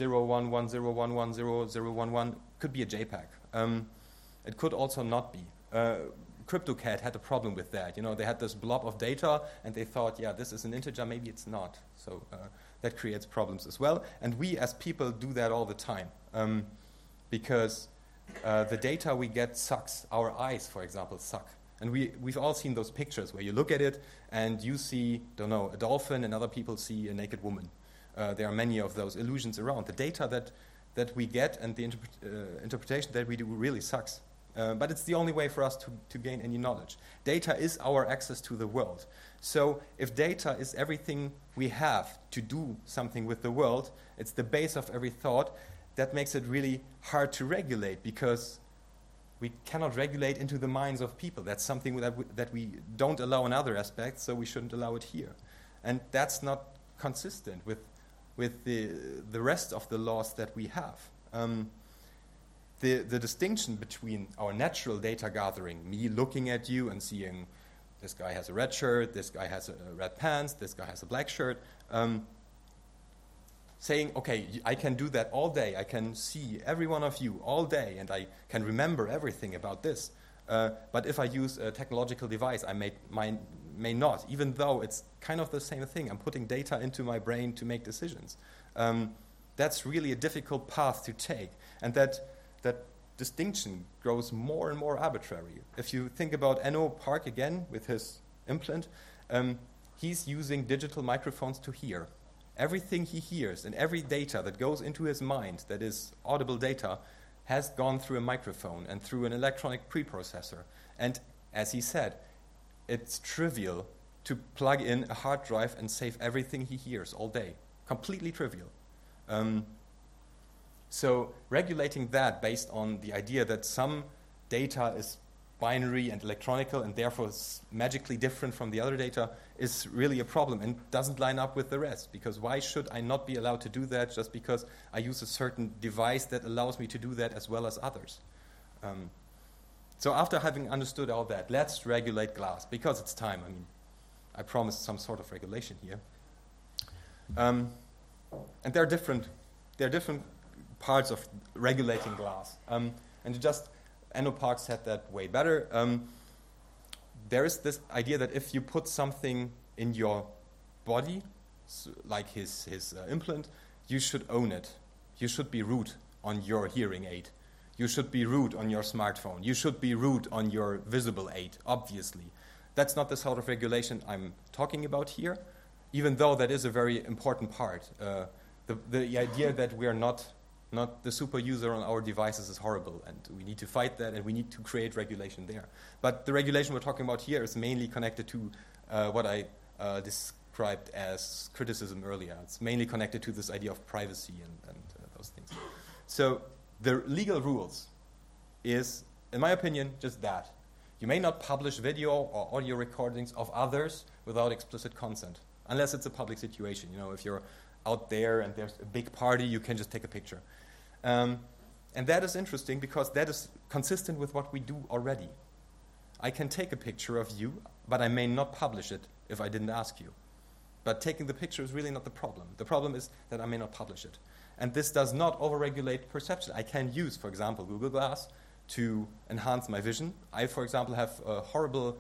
Speaker 1: 01101100011 could be a JPEG. It could also not be. CryptoCat had a problem with that. They had this blob of data, and they thought, yeah, this is an integer, maybe it's not. So that creates problems as well. And we as people do that all the time, because the data we get sucks. Our eyes, for example, suck. And we've all seen those pictures where you look at it, and you see, a dolphin, and other people see a naked woman. There are many of those illusions around. The data that we get and the interpretation that we do really sucks. But it's the only way for us to gain any knowledge. Data is our access to the world. So if data is everything we have to do something with the world, it's the base of every thought, that makes it really hard to regulate, because we cannot regulate into the minds of people. That's something that we don't allow in other aspects, so we shouldn't allow it here. And that's not consistent with the rest of the laws that we have. The distinction between our natural data gathering, me looking at you and seeing this guy has a red shirt, this guy has red pants, this guy has a black shirt, saying, okay, I can do that all day. I can see every one of you all day, and I can remember everything about this. But if I use a technological device, I may not, even though it's kind of the same thing. I'm putting data into my brain to make decisions. That's really a difficult path to take, and that distinction grows more and more arbitrary. If you think about Enno Park again with his implant, he's using digital microphones to hear. Everything he hears and every data that goes into his mind that is audible data has gone through a microphone and through an electronic preprocessor. And as he said, it's trivial to plug in a hard drive and save everything he hears all day. Completely trivial. So regulating that based on the idea that some data is binary and electronical and therefore is magically different from the other data is really a problem and doesn't line up with the rest, because why should I not be allowed to do that just because I use a certain device that allows me to do that as well as others? So after having understood all that, let's regulate glass, because it's time. I mean, I promised some sort of regulation here. And there are different parts of regulating glass. And Enno Park said that way better. There is this idea that if you put something in your body, like his implant, you should own it. You should be root on your hearing aid. You should be root on your smartphone. You should be root on your visible aid, obviously. That's not the sort of regulation I'm talking about here, even though that is a very important part. The idea that we are not the super user on our devices is horrible, and we need to fight that, and we need to create regulation there. But the regulation we're talking about here is mainly connected to what I described as criticism earlier. It's mainly connected to this idea of privacy and those things. So the legal rules is, in my opinion, just that. You may not publish video or audio recordings of others without explicit consent, unless it's a public situation. You know, if you're out there and there's a big party, you can just take a picture. And that is interesting because that is consistent with what we do already. I can take a picture of you, but I may not publish it if I didn't ask you. But taking the picture is really not the problem. The problem is that I may not publish it. And this does not overregulate perception. I can use, for example, Google Glass to enhance my vision. I, for example, have a horrible...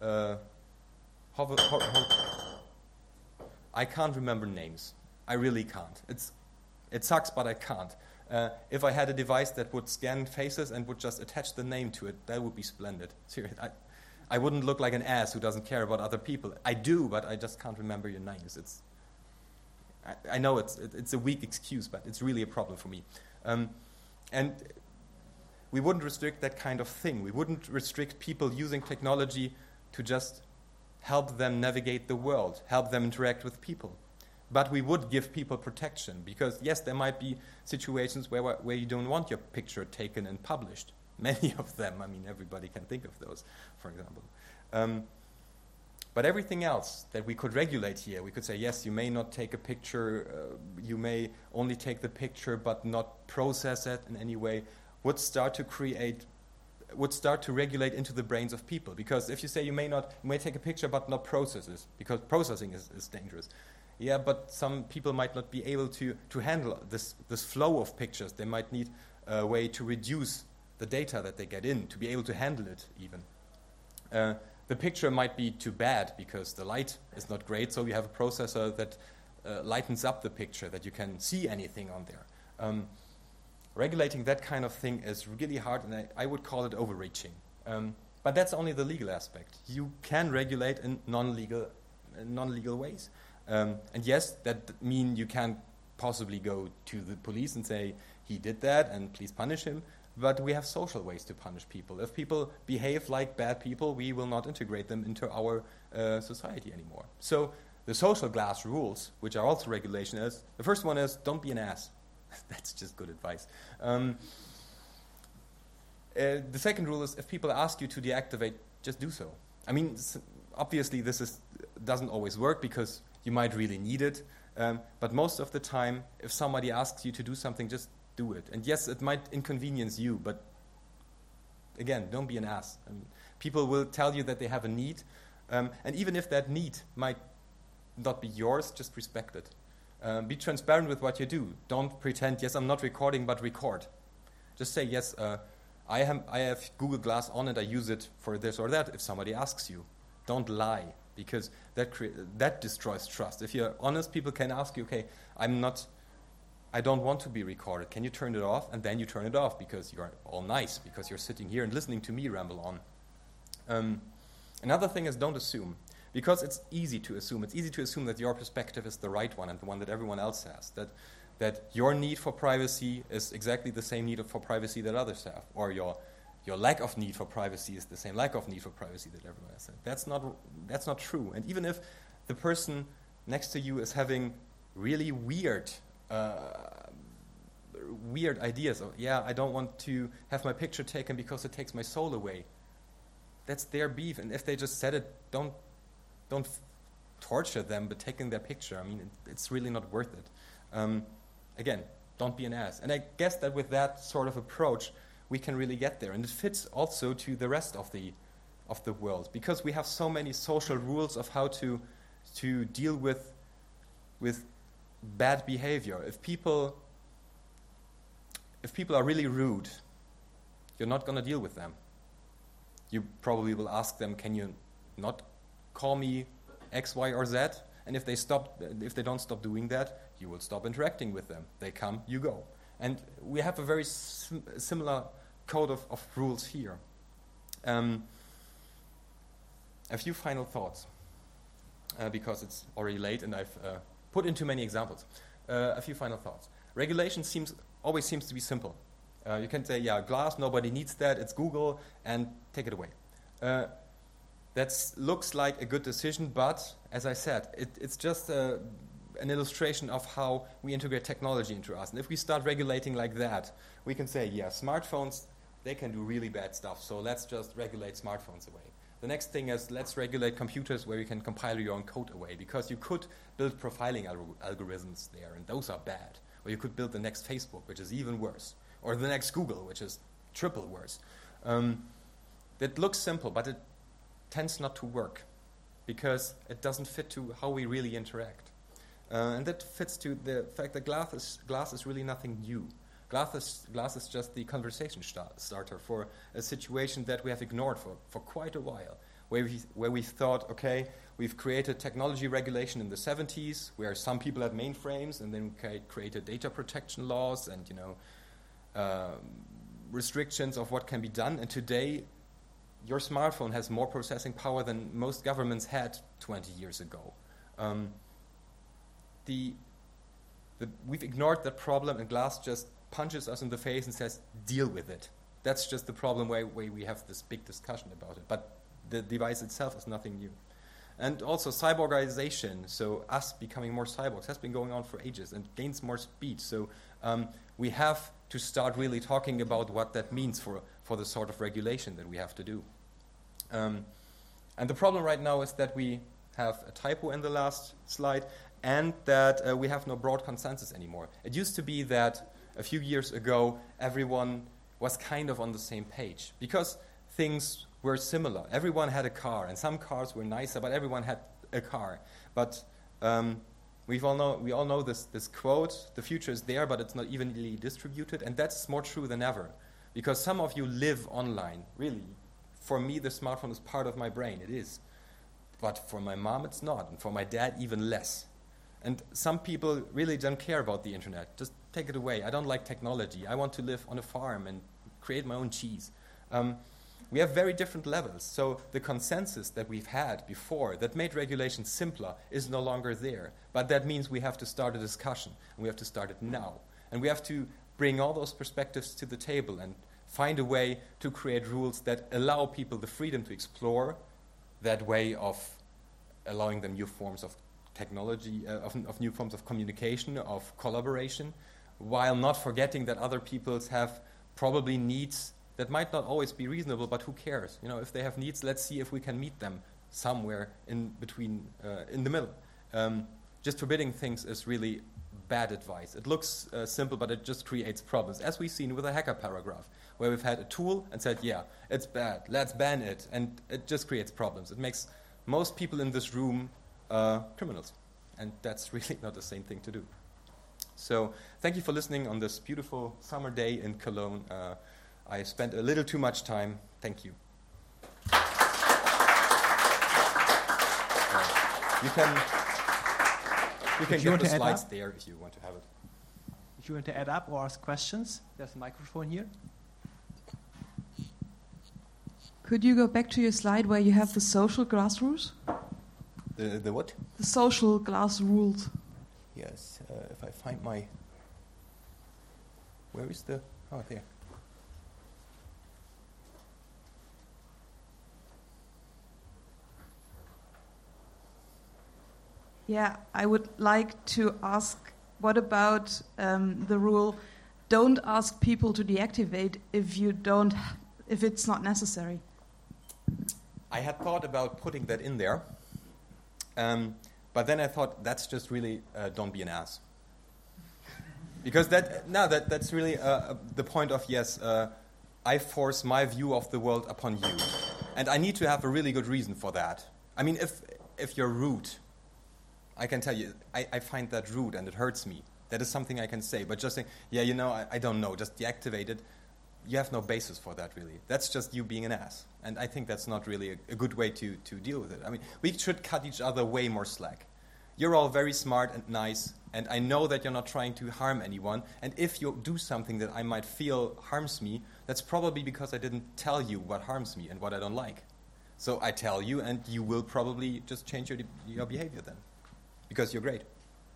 Speaker 1: I can't remember names. I really can't. It sucks, but I can't. If I had a device that would scan faces and would just attach the name to it, that would be splendid. Seriously, I wouldn't look like an ass who doesn't care about other people. I do, but I just can't remember your names. I know it's a weak excuse, but it's really a problem for me. And we wouldn't restrict that kind of thing. We wouldn't restrict people using technology to just help them navigate the world, help them interact with people. But we would give people protection because, yes, there might be situations where you don't want your picture taken and published. Many of them, I mean, everybody can think of those, for example. But everything else that we could regulate here, we could say, yes, you may not take a picture, you may only take the picture but not process it in any way, would start to regulate into the brains of people. Because if you say you may take a picture but not process it, because processing is dangerous. Yeah, but some people might not be able to handle this flow of pictures. They might need a way to reduce the data that they get in, to be able to handle it even. The picture might be too bad because the light is not great, so you have a processor that lightens up the picture, that you can see anything on there. Regulating that kind of thing is really hard, and I would call it overreaching. But that's only the legal aspect. You can regulate in non-legal ways. And yes, that means you can't possibly go to the police and say, he did that and please punish him. But we have social ways to punish people. If people behave like bad people, we will not integrate them into our society anymore. So the social glass rules, which are also regulation, is the first one is don't be an ass. That's just good advice. The second rule is if people ask you to deactivate, just do so. I mean, obviously this doesn't always work because you might really need it, but most of the time, if somebody asks you to do something, just do it. And yes, it might inconvenience you, but again, don't be an ass. I mean, people will tell you that they have a need, and even if that need might not be yours, just respect it. Be transparent with what you do. Don't pretend, yes, I'm not recording, but record. Just say, yes, I have Google Glass on and I use it for this or that if somebody asks you. Don't lie, because that destroys trust. If you're honest, people can ask you, okay, I don't want to be recorded. Can you turn it off? And then you turn it off because you're all nice, because you're sitting here and listening to me ramble on. Another thing is don't assume, because it's easy to assume. It's easy to assume that your perspective is the right one and the one that everyone else has, that your need for privacy is exactly the same need for privacy that others have, or your lack of need for privacy is the same lack of need for privacy that everyone has. That's not true. And even if the person next to you is having really weird ideas of, I don't want to have my picture taken because it takes my soul away. That's their beef, and if they just said it, don't torture them by taking their picture. I mean, it's really not worth it. Again, don't be an ass. And I guess that with that sort of approach, we can really get there. And it fits also to the rest of the world, because we have so many social rules of how to deal with bad behavior. If people are really rude, you're not going to deal with them. You probably will ask them, can you not call me X, Y, or Z? And if they don't stop doing that, you will stop interacting with them. They come, you go. And we have a very similar code of rules here. A few final thoughts, because it's already late and I've put in too many examples. A few final thoughts. Regulation always seems to be simple. You can say, Glass, nobody needs that, it's Google, and take it away. That looks like a good decision, but as I said, it's just an illustration of how we integrate technology into us. And if we start regulating like that, we can say, smartphones, they can do really bad stuff, so let's just regulate smartphones away. The next thing is, let's regulate computers where you can compile your own code away, because you could build profiling algorithms there, and those are bad. Or you could build the next Facebook, which is even worse. Or the next Google, which is triple worse. That looks simple, but it tends not to work, because it doesn't fit to how we really interact. And that fits to the fact that glass is really nothing new. Glass is just the conversation starter for a situation that we have ignored for quite a while, where we thought, okay, we've created technology regulation in the 70s, where some people had mainframes, and then we created data protection laws and restrictions of what can be done. And today, your smartphone has more processing power than most governments had 20 years ago. We've ignored that problem, and Glass just punches us in the face and says, deal with it. That's just the problem why we have this big discussion about it. But the device itself is nothing new. And also cyborgization, so us becoming more cyborgs, has been going on for ages and gains more speed. So we have to start really talking about what that means for the sort of regulation that we have to do. And the problem right now is that we have a typo in the last slide, and that we have no broad consensus anymore. It used to be that a few years ago, everyone was kind of on the same page, because things were similar. Everyone had a car, and some cars were nicer, but everyone had a car. But we all know this quote, the future is there, but it's not evenly distributed, and that's more true than ever, because some of you live online, really. For me, the smartphone is part of my brain, it is. But for my mom, it's not, and for my dad, even less. And some people really don't care about the internet. Just take it away. I don't like technology. I want to live on a farm and create my own cheese. We have very different levels. So the consensus that we've had before that made regulation simpler is no longer there. But that means we have to start a discussion, and we have to start it now. And we have to bring all those perspectives to the table and find a way to create rules that allow people the freedom to explore that way of allowing them new forms of technology, of new forms of communication, of collaboration, while not forgetting that other peoples have probably needs that might not always be reasonable, but who cares? You know, if they have needs, let's see if we can meet them somewhere in between, in the middle. Just forbidding things is really bad advice. It looks simple, but it just creates problems, as we've seen with the hacker paragraph, where we've had a tool and said, yeah, it's bad, let's ban it, and it just creates problems. It makes most people in this room criminals, and that's really not the same thing to do. So thank you for listening on this beautiful summer day in Cologne. I spent a little too much time. Thank you. You can get the slides there if you want to have it.
Speaker 2: If you want to add up or ask questions, there's a microphone here.
Speaker 3: Could you go back to your slide where you have the social glass rules?
Speaker 1: The what?
Speaker 3: The social glass rules.
Speaker 1: Yes, if I find my... Where is the... Oh, there.
Speaker 3: Yeah, I would like to ask, what about the rule, don't ask people to deactivate if it's not necessary?
Speaker 1: I had thought about putting that in there, but then I thought that's just really don't be an ass. Because that's really the point of, yes, I force my view of the world upon you. And I need to have a really good reason for that. I mean, if you're rude, I can tell you, I find that rude and it hurts me. That is something I can say. But just saying, yeah, you know, I don't know, just deactivate it, you have no basis for that, really. That's just you being an ass. And I think that's not really a good way to deal with it. I mean, we should cut each other way more slack. You're all very smart and nice, and I know that you're not trying to harm anyone. And if you do something that I might feel harms me, that's probably because I didn't tell you what harms me and what I don't like. So I tell you, and you will probably just change your behavior then, because you're great.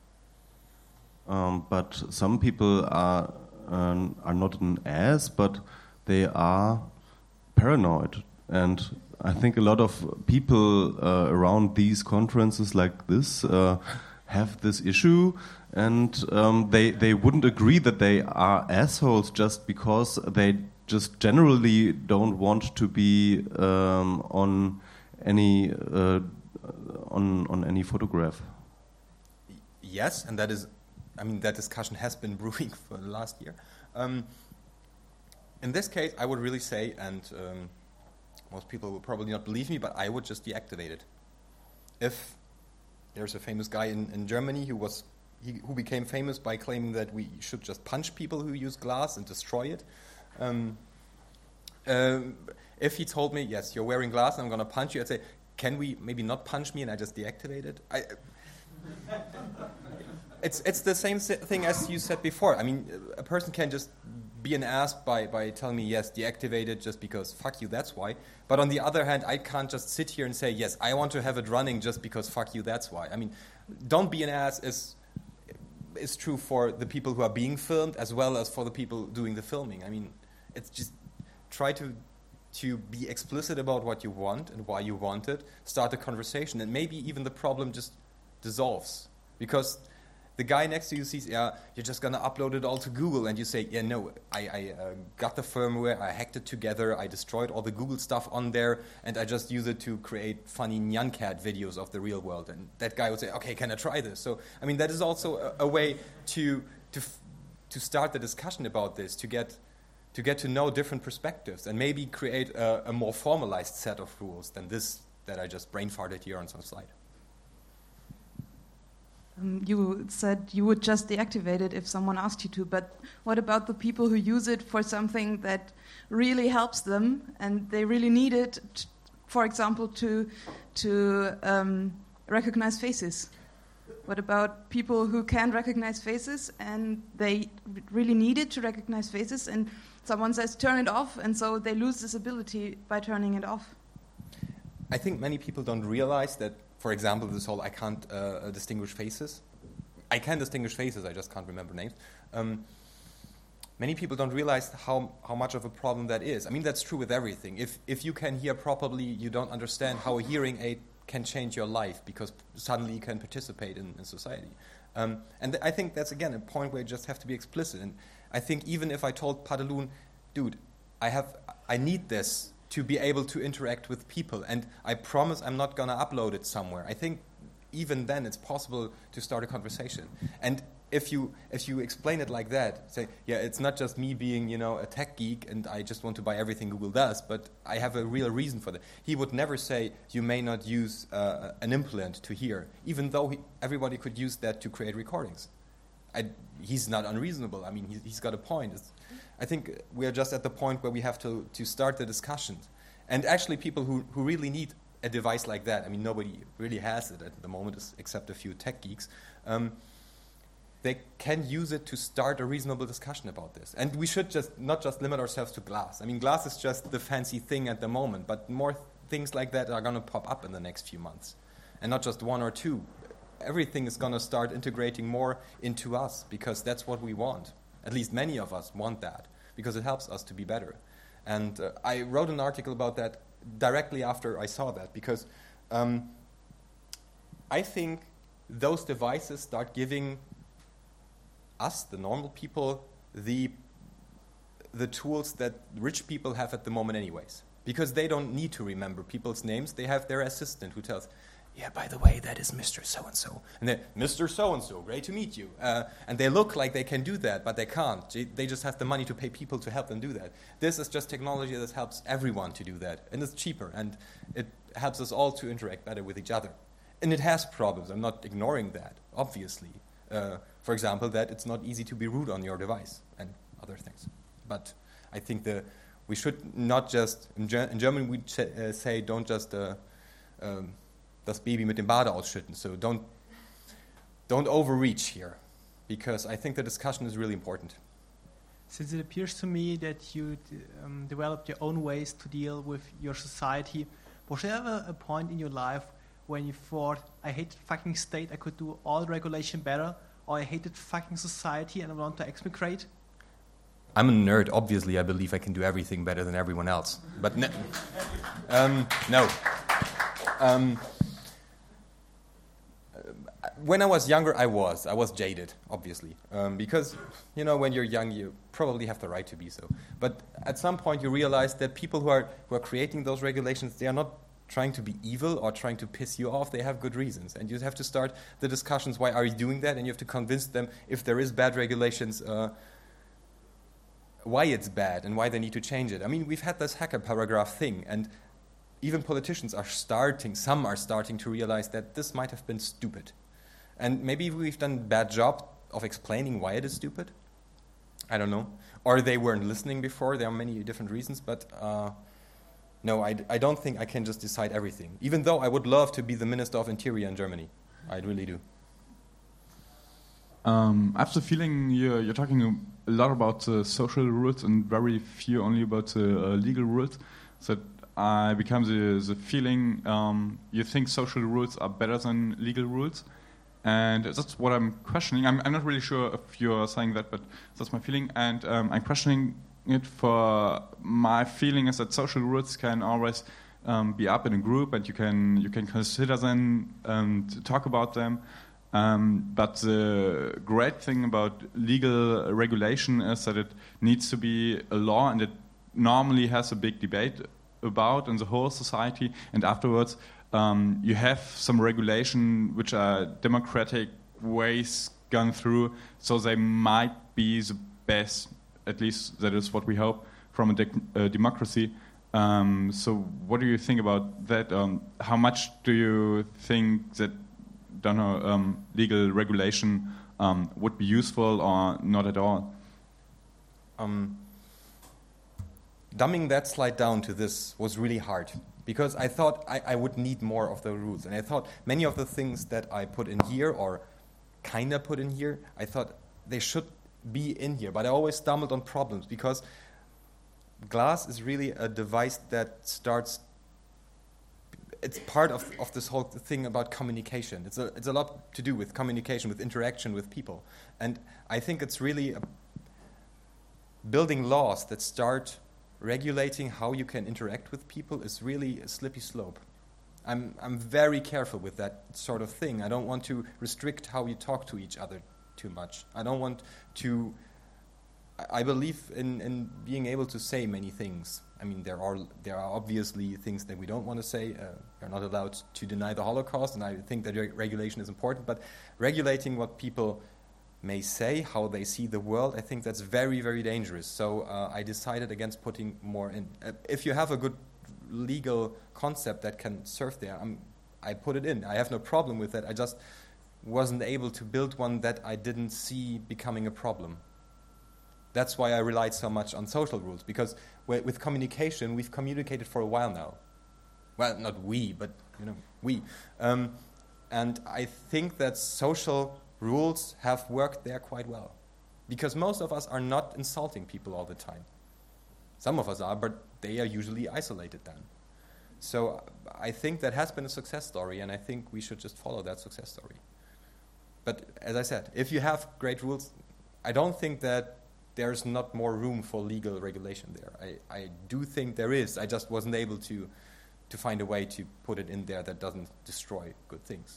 Speaker 4: But some people are not an ass, but they are paranoid. And I think a lot of people around these conferences like this have this issue, and they wouldn't agree that they are assholes just because they just generally don't want to be on any photograph.
Speaker 1: Yes, and that is, I mean, that discussion has been brewing for the last year. In this case, I would really say, and most people will probably not believe me, but I would just deactivate it. If there's a famous guy in Germany who became famous by claiming that we should just punch people who use glass and destroy it. If he told me, yes, you're wearing glass and I'm going to punch you, I'd say, can we maybe not punch me and I just deactivate it? It's the same thing as you said before. I mean, a person can just be an ass by telling me, yes, deactivate it just because, fuck you, that's why. But on the other hand, I can't just sit here and say, yes, I want to have it running just because, fuck you, that's why. I mean, don't be an ass is true for the people who are being filmed as well as for the people doing the filming. I mean, it's just try to be explicit about what you want and why you want it, start a conversation, and maybe even the problem just dissolves. Because the guy next to you sees, yeah, you're just going to upload it all to Google, and you say, yeah, no, I got the firmware, I hacked it together, I destroyed all the Google stuff on there, and I just use it to create funny Nyan Cat videos of the real world. And that guy would say, okay, can I try this? So, I mean, that is also a way to start the discussion about this, to get to know different perspectives, and maybe create a more formalized set of rules than this that I just brain farted here on some slide.
Speaker 3: You said you would just deactivate it if someone asked you to, but what about the people who use it for something that really helps them and they really need it, for example, to recognize faces? What about people who can recognize faces and they really need it to recognize faces, and someone says turn it off, and so they lose this ability by turning it off?
Speaker 1: I think many people don't realize that, for example, this whole I can't distinguish faces. I can distinguish faces, I just can't remember names. Many people don't realize how much of a problem that is. I mean, that's true with everything. If you can hear properly, you don't understand how a hearing aid can change your life, because suddenly you can participate in society. And I think that's, again, a point where you just have to be explicit. And I think even if I told Pardaloon, dude, I need this to be able to interact with people, and I promise I'm not going to upload it somewhere. I think even then it's possible to start a conversation. And if you explain it like that, say, yeah, it's not just me being, you know, a tech geek and I just want to buy everything Google does, but I have a real reason for that. He would never say you may not use an implant to hear, even though everybody could use that to create recordings. He's not unreasonable. I mean, he's got a point. I think we're just at the point where we have to start the discussions. And actually people who really need a device like that, I mean, nobody really has it at the moment except a few tech geeks, they can use it to start a reasonable discussion about this. And we should not just limit ourselves to glass. I mean, glass is just the fancy thing at the moment, but more things like that are going to pop up in the next few months. And not just one or two. Everything is going to start integrating more into us because that's what we want. At least many of us want that because it helps us to be better. And I wrote an article about that directly after I saw that because I think those devices start giving us, the normal people, the tools that rich people have at the moment anyways. Because they don't need to remember people's names. They have their assistant who tells, yeah, by the way, that is Mr. So-and-so. And then, Mr. So-and-so, great to meet you. And they look like they can do that, but they can't. They just have the money to pay people to help them do that. This is just technology that helps everyone to do that. And it's cheaper, and it helps us all to interact better with each other. And it has problems. I'm not ignoring that, obviously. For example, that it's not easy to be root on your device and other things. But I think we should not just, in German we say, don't just das Baby mit dem Bade ausschütten. So don't overreach here, because I think the discussion is really important.
Speaker 2: Since it appears to me that you developed your own ways to deal with your society, was there ever a point in your life when you thought, I hate fucking state, I could do all regulation better, or I hated fucking society and I want to exmigrate?
Speaker 1: I'm a nerd. Obviously, I believe I can do everything better than everyone else. But no. When I was younger, I was jaded, obviously, because when you're young, you probably have the right to be so. But at some point, you realize that people who are creating those regulations, they are not trying to be evil or trying to piss you off. They have good reasons, and you have to start the discussions. Why are you doing that? And you have to convince them if there is bad regulations, why it's bad and why they need to change it. I mean, we've had this hacker paragraph thing, and even politicians some are starting to realize that this might have been stupid. And maybe we've done a bad job of explaining why it is stupid. I don't know. Or they weren't listening before. There are many different reasons. But no, I don't think I can just decide everything. Even though I would love to be the Minister of Interior in Germany. I really do.
Speaker 5: I have the feeling you're talking a lot about social rules and very few only about legal rules. So I become the feeling you think social rules are better than legal rules. And that's what I'm questioning. I'm not really sure if you're saying that, but that's my feeling. And I'm questioning it for my feeling is that social rules can always be up in a group, and you can consider them and talk about them. But the great thing about legal regulation is that it needs to be a law, and it normally has a big debate about in the whole society, and afterwards you have some regulation which are democratic ways gone through, so they might be the best, at least that is what we hope, from a democracy. So what do you think about that? How much do you think that legal regulation would be useful or not at all?
Speaker 1: Dumbing that slide down to this was really hard, because I thought I would need more of the rules. And I thought many of the things that I put in here, or kind of put in here, I thought they should be in here. But I always stumbled on problems, because glass is really a device that starts... It's part of this whole thing about communication. It's a lot to do with communication, with interaction with people. And I think it's really building laws that start regulating how you can interact with people is really a slippery slope. I'm very careful with that sort of thing. I don't want to restrict how you talk to each other too much. I don't want to... I believe in being able to say many things I mean, there are obviously things that we don't want to say. We're not allowed to deny the Holocaust, and I think that regulation is important. But regulating what people may say, how they see the world, I think that's very, very dangerous. So I decided against putting more in. If you have a good legal concept that can serve there, I put it in. I have no problem with that. I just wasn't able to build one that I didn't see becoming a problem. That's why I relied so much on social rules, because with communication, we've communicated for a while now. Well, not we, but we. And I think that social rules have worked there quite well, because most of us are not insulting people all the time. Some of us are, but they are usually isolated then. So I think that has been a success story, and I think we should just follow that success story. But as I said, if you have great rules, I don't think that there's not more room for legal regulation there. I do think there is. I just wasn't able to find a way to put it in there that doesn't destroy good things.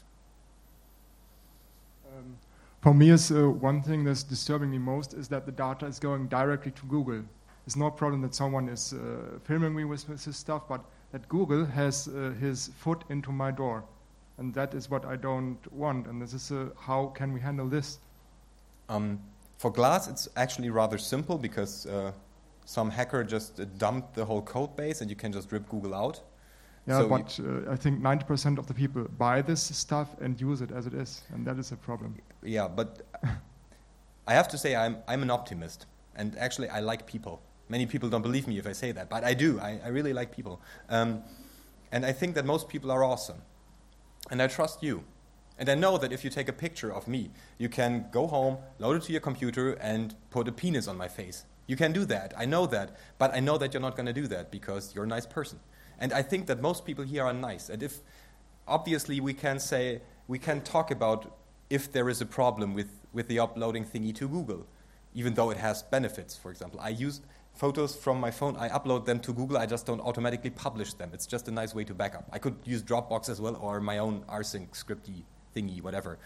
Speaker 6: For me, one thing that's disturbing me most is that the data is going directly to Google. It's no problem that someone is filming me with his stuff, but that Google has his foot into my door. And that is what I don't want. And this is how can we handle this?
Speaker 1: For Glass, it's actually rather simple, because some hacker just dumped the whole code base and you can just rip Google out.
Speaker 6: Yeah, so but I think 90% of the people buy this stuff and use it as it is, and that is a problem.
Speaker 1: Yeah, but I have to say I'm an optimist, and actually I like people. Many people don't believe me if I say that, but I do. I really like people. And I think that most people are awesome. And I trust you. And I know that if you take a picture of me, you can go home, load it to your computer, and put a penis on my face. You can do that. I know that. But I know that you're not going to do that because you're a nice person. And I think that most people here are nice. And if, obviously, we can talk about if there is a problem with the uploading thingy to Google, even though it has benefits. For example, I use photos from my phone, I upload them to Google, I just don't automatically publish them. It's just a nice way to back up. I could use Dropbox as well, or my own rsync scripty thingy, whatever.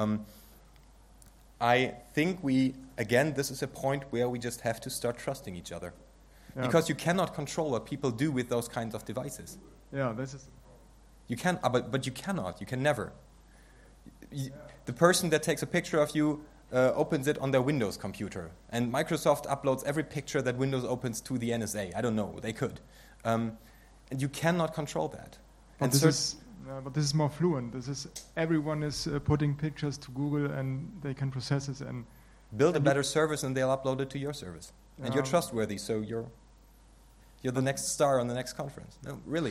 Speaker 1: I think this is a point where we just have to start trusting each other. Yeah. Because you cannot control what people do with those kinds of devices.
Speaker 6: Yeah, this is...
Speaker 1: You can, but you cannot. You can never. The person that takes a picture of you opens it on their Windows computer, and Microsoft uploads every picture that Windows opens to the NSA. I don't know, they could. And you cannot control that.
Speaker 6: But this is more fluent. Everyone is putting pictures to Google, and they can process it and
Speaker 1: build a better service, and they'll upload it to your service. And you're trustworthy, so you're the next star on the next conference. No, really,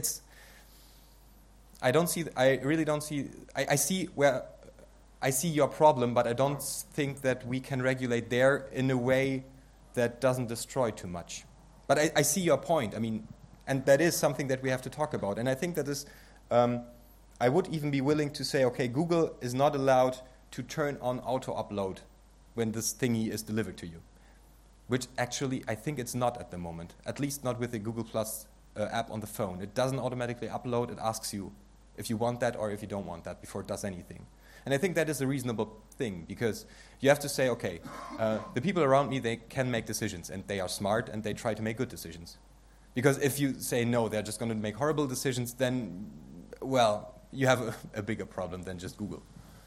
Speaker 1: I really don't see. I see your problem, but I don't think that we can regulate there in a way that doesn't destroy too much. But I see your point. I mean, and that is something that we have to talk about. And I think that is, I would even be willing to say, okay, Google is not allowed to turn on auto-upload when this thingy is delivered to you, which actually I think it's not at the moment, at least not with the Google Plus app on the phone. It doesn't automatically upload. It asks you if you want that or if you don't want that before it does anything. And I think that is a reasonable thing, because you have to say, okay, the people around me, they can make decisions, and they are smart, and they try to make good decisions. Because if you say, no, they're just going to make horrible decisions, then, well, you have a bigger problem than just Google.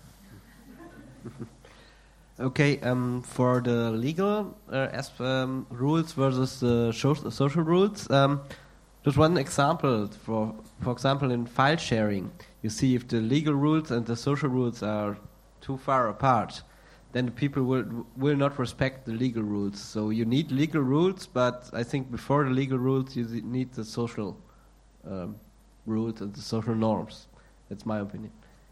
Speaker 7: Okay, for the legal rules versus the social rules, just one example. For example, in file sharing, you see if the legal rules and the social rules are too far apart, then the people will not respect the legal rules. So you need legal rules, but I think before the legal rules, you need the social rules and the social norms. That's my opinion.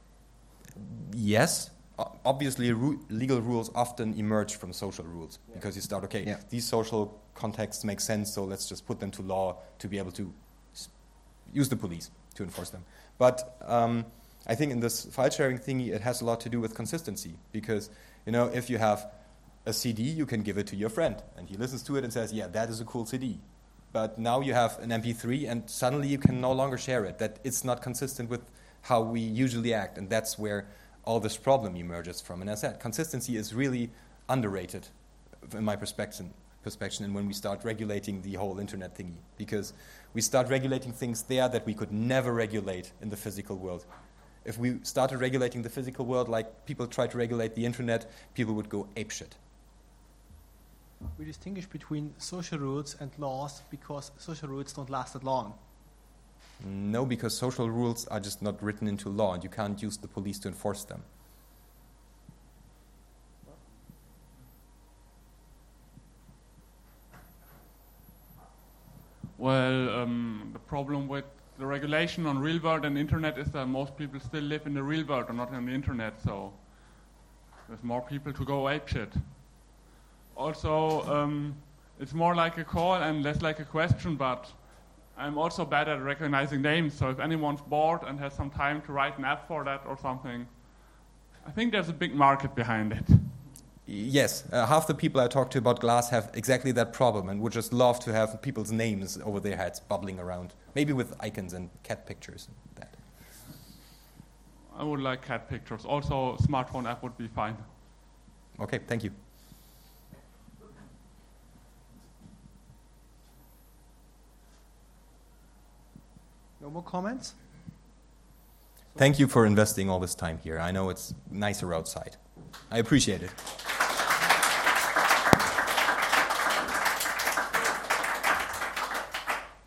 Speaker 1: Yes. Obviously, legal rules often emerge from social rules, because you start, these social contexts make sense, so let's just put them to law to be able to use the police to enforce them. But I think in this file sharing thingy, it has a lot to do with consistency, because if you have a CD, you can give it to your friend, and he listens to it and says, yeah, that is a cool CD. But now you have an MP3, and suddenly you can no longer share it. That it's not consistent with how we usually act, and that's where all this problem emerges from. And as I said, consistency is really underrated in my perspective. perspective and when we start regulating the whole internet thingy. Because we start regulating things there that we could never regulate in the physical world. If we started regulating the physical world like people try to regulate the internet, people would go apeshit.
Speaker 2: We distinguish between social rules and laws because social rules don't last that long.
Speaker 1: No, because social rules are just not written into law and you can't use the police to enforce them.
Speaker 8: Well, the problem with the regulation on real world and internet is that most people still live in the real world and not on the internet, so there's more people to go apeshit. Also, it's more like a call and less like a question, but I'm also bad at recognizing names, so if anyone's bored and has some time to write an app for that or something, I think there's a big market behind it.
Speaker 1: Yes, half the people I talk to about Glass have exactly that problem and would just love to have people's names over their heads bubbling around, maybe with icons and cat pictures and that.
Speaker 8: I would like cat pictures. Also, smartphone app would be fine.
Speaker 1: Okay, thank you.
Speaker 2: No more comments?
Speaker 1: Thank you for investing all this time here. I know it's nicer outside. I appreciate it.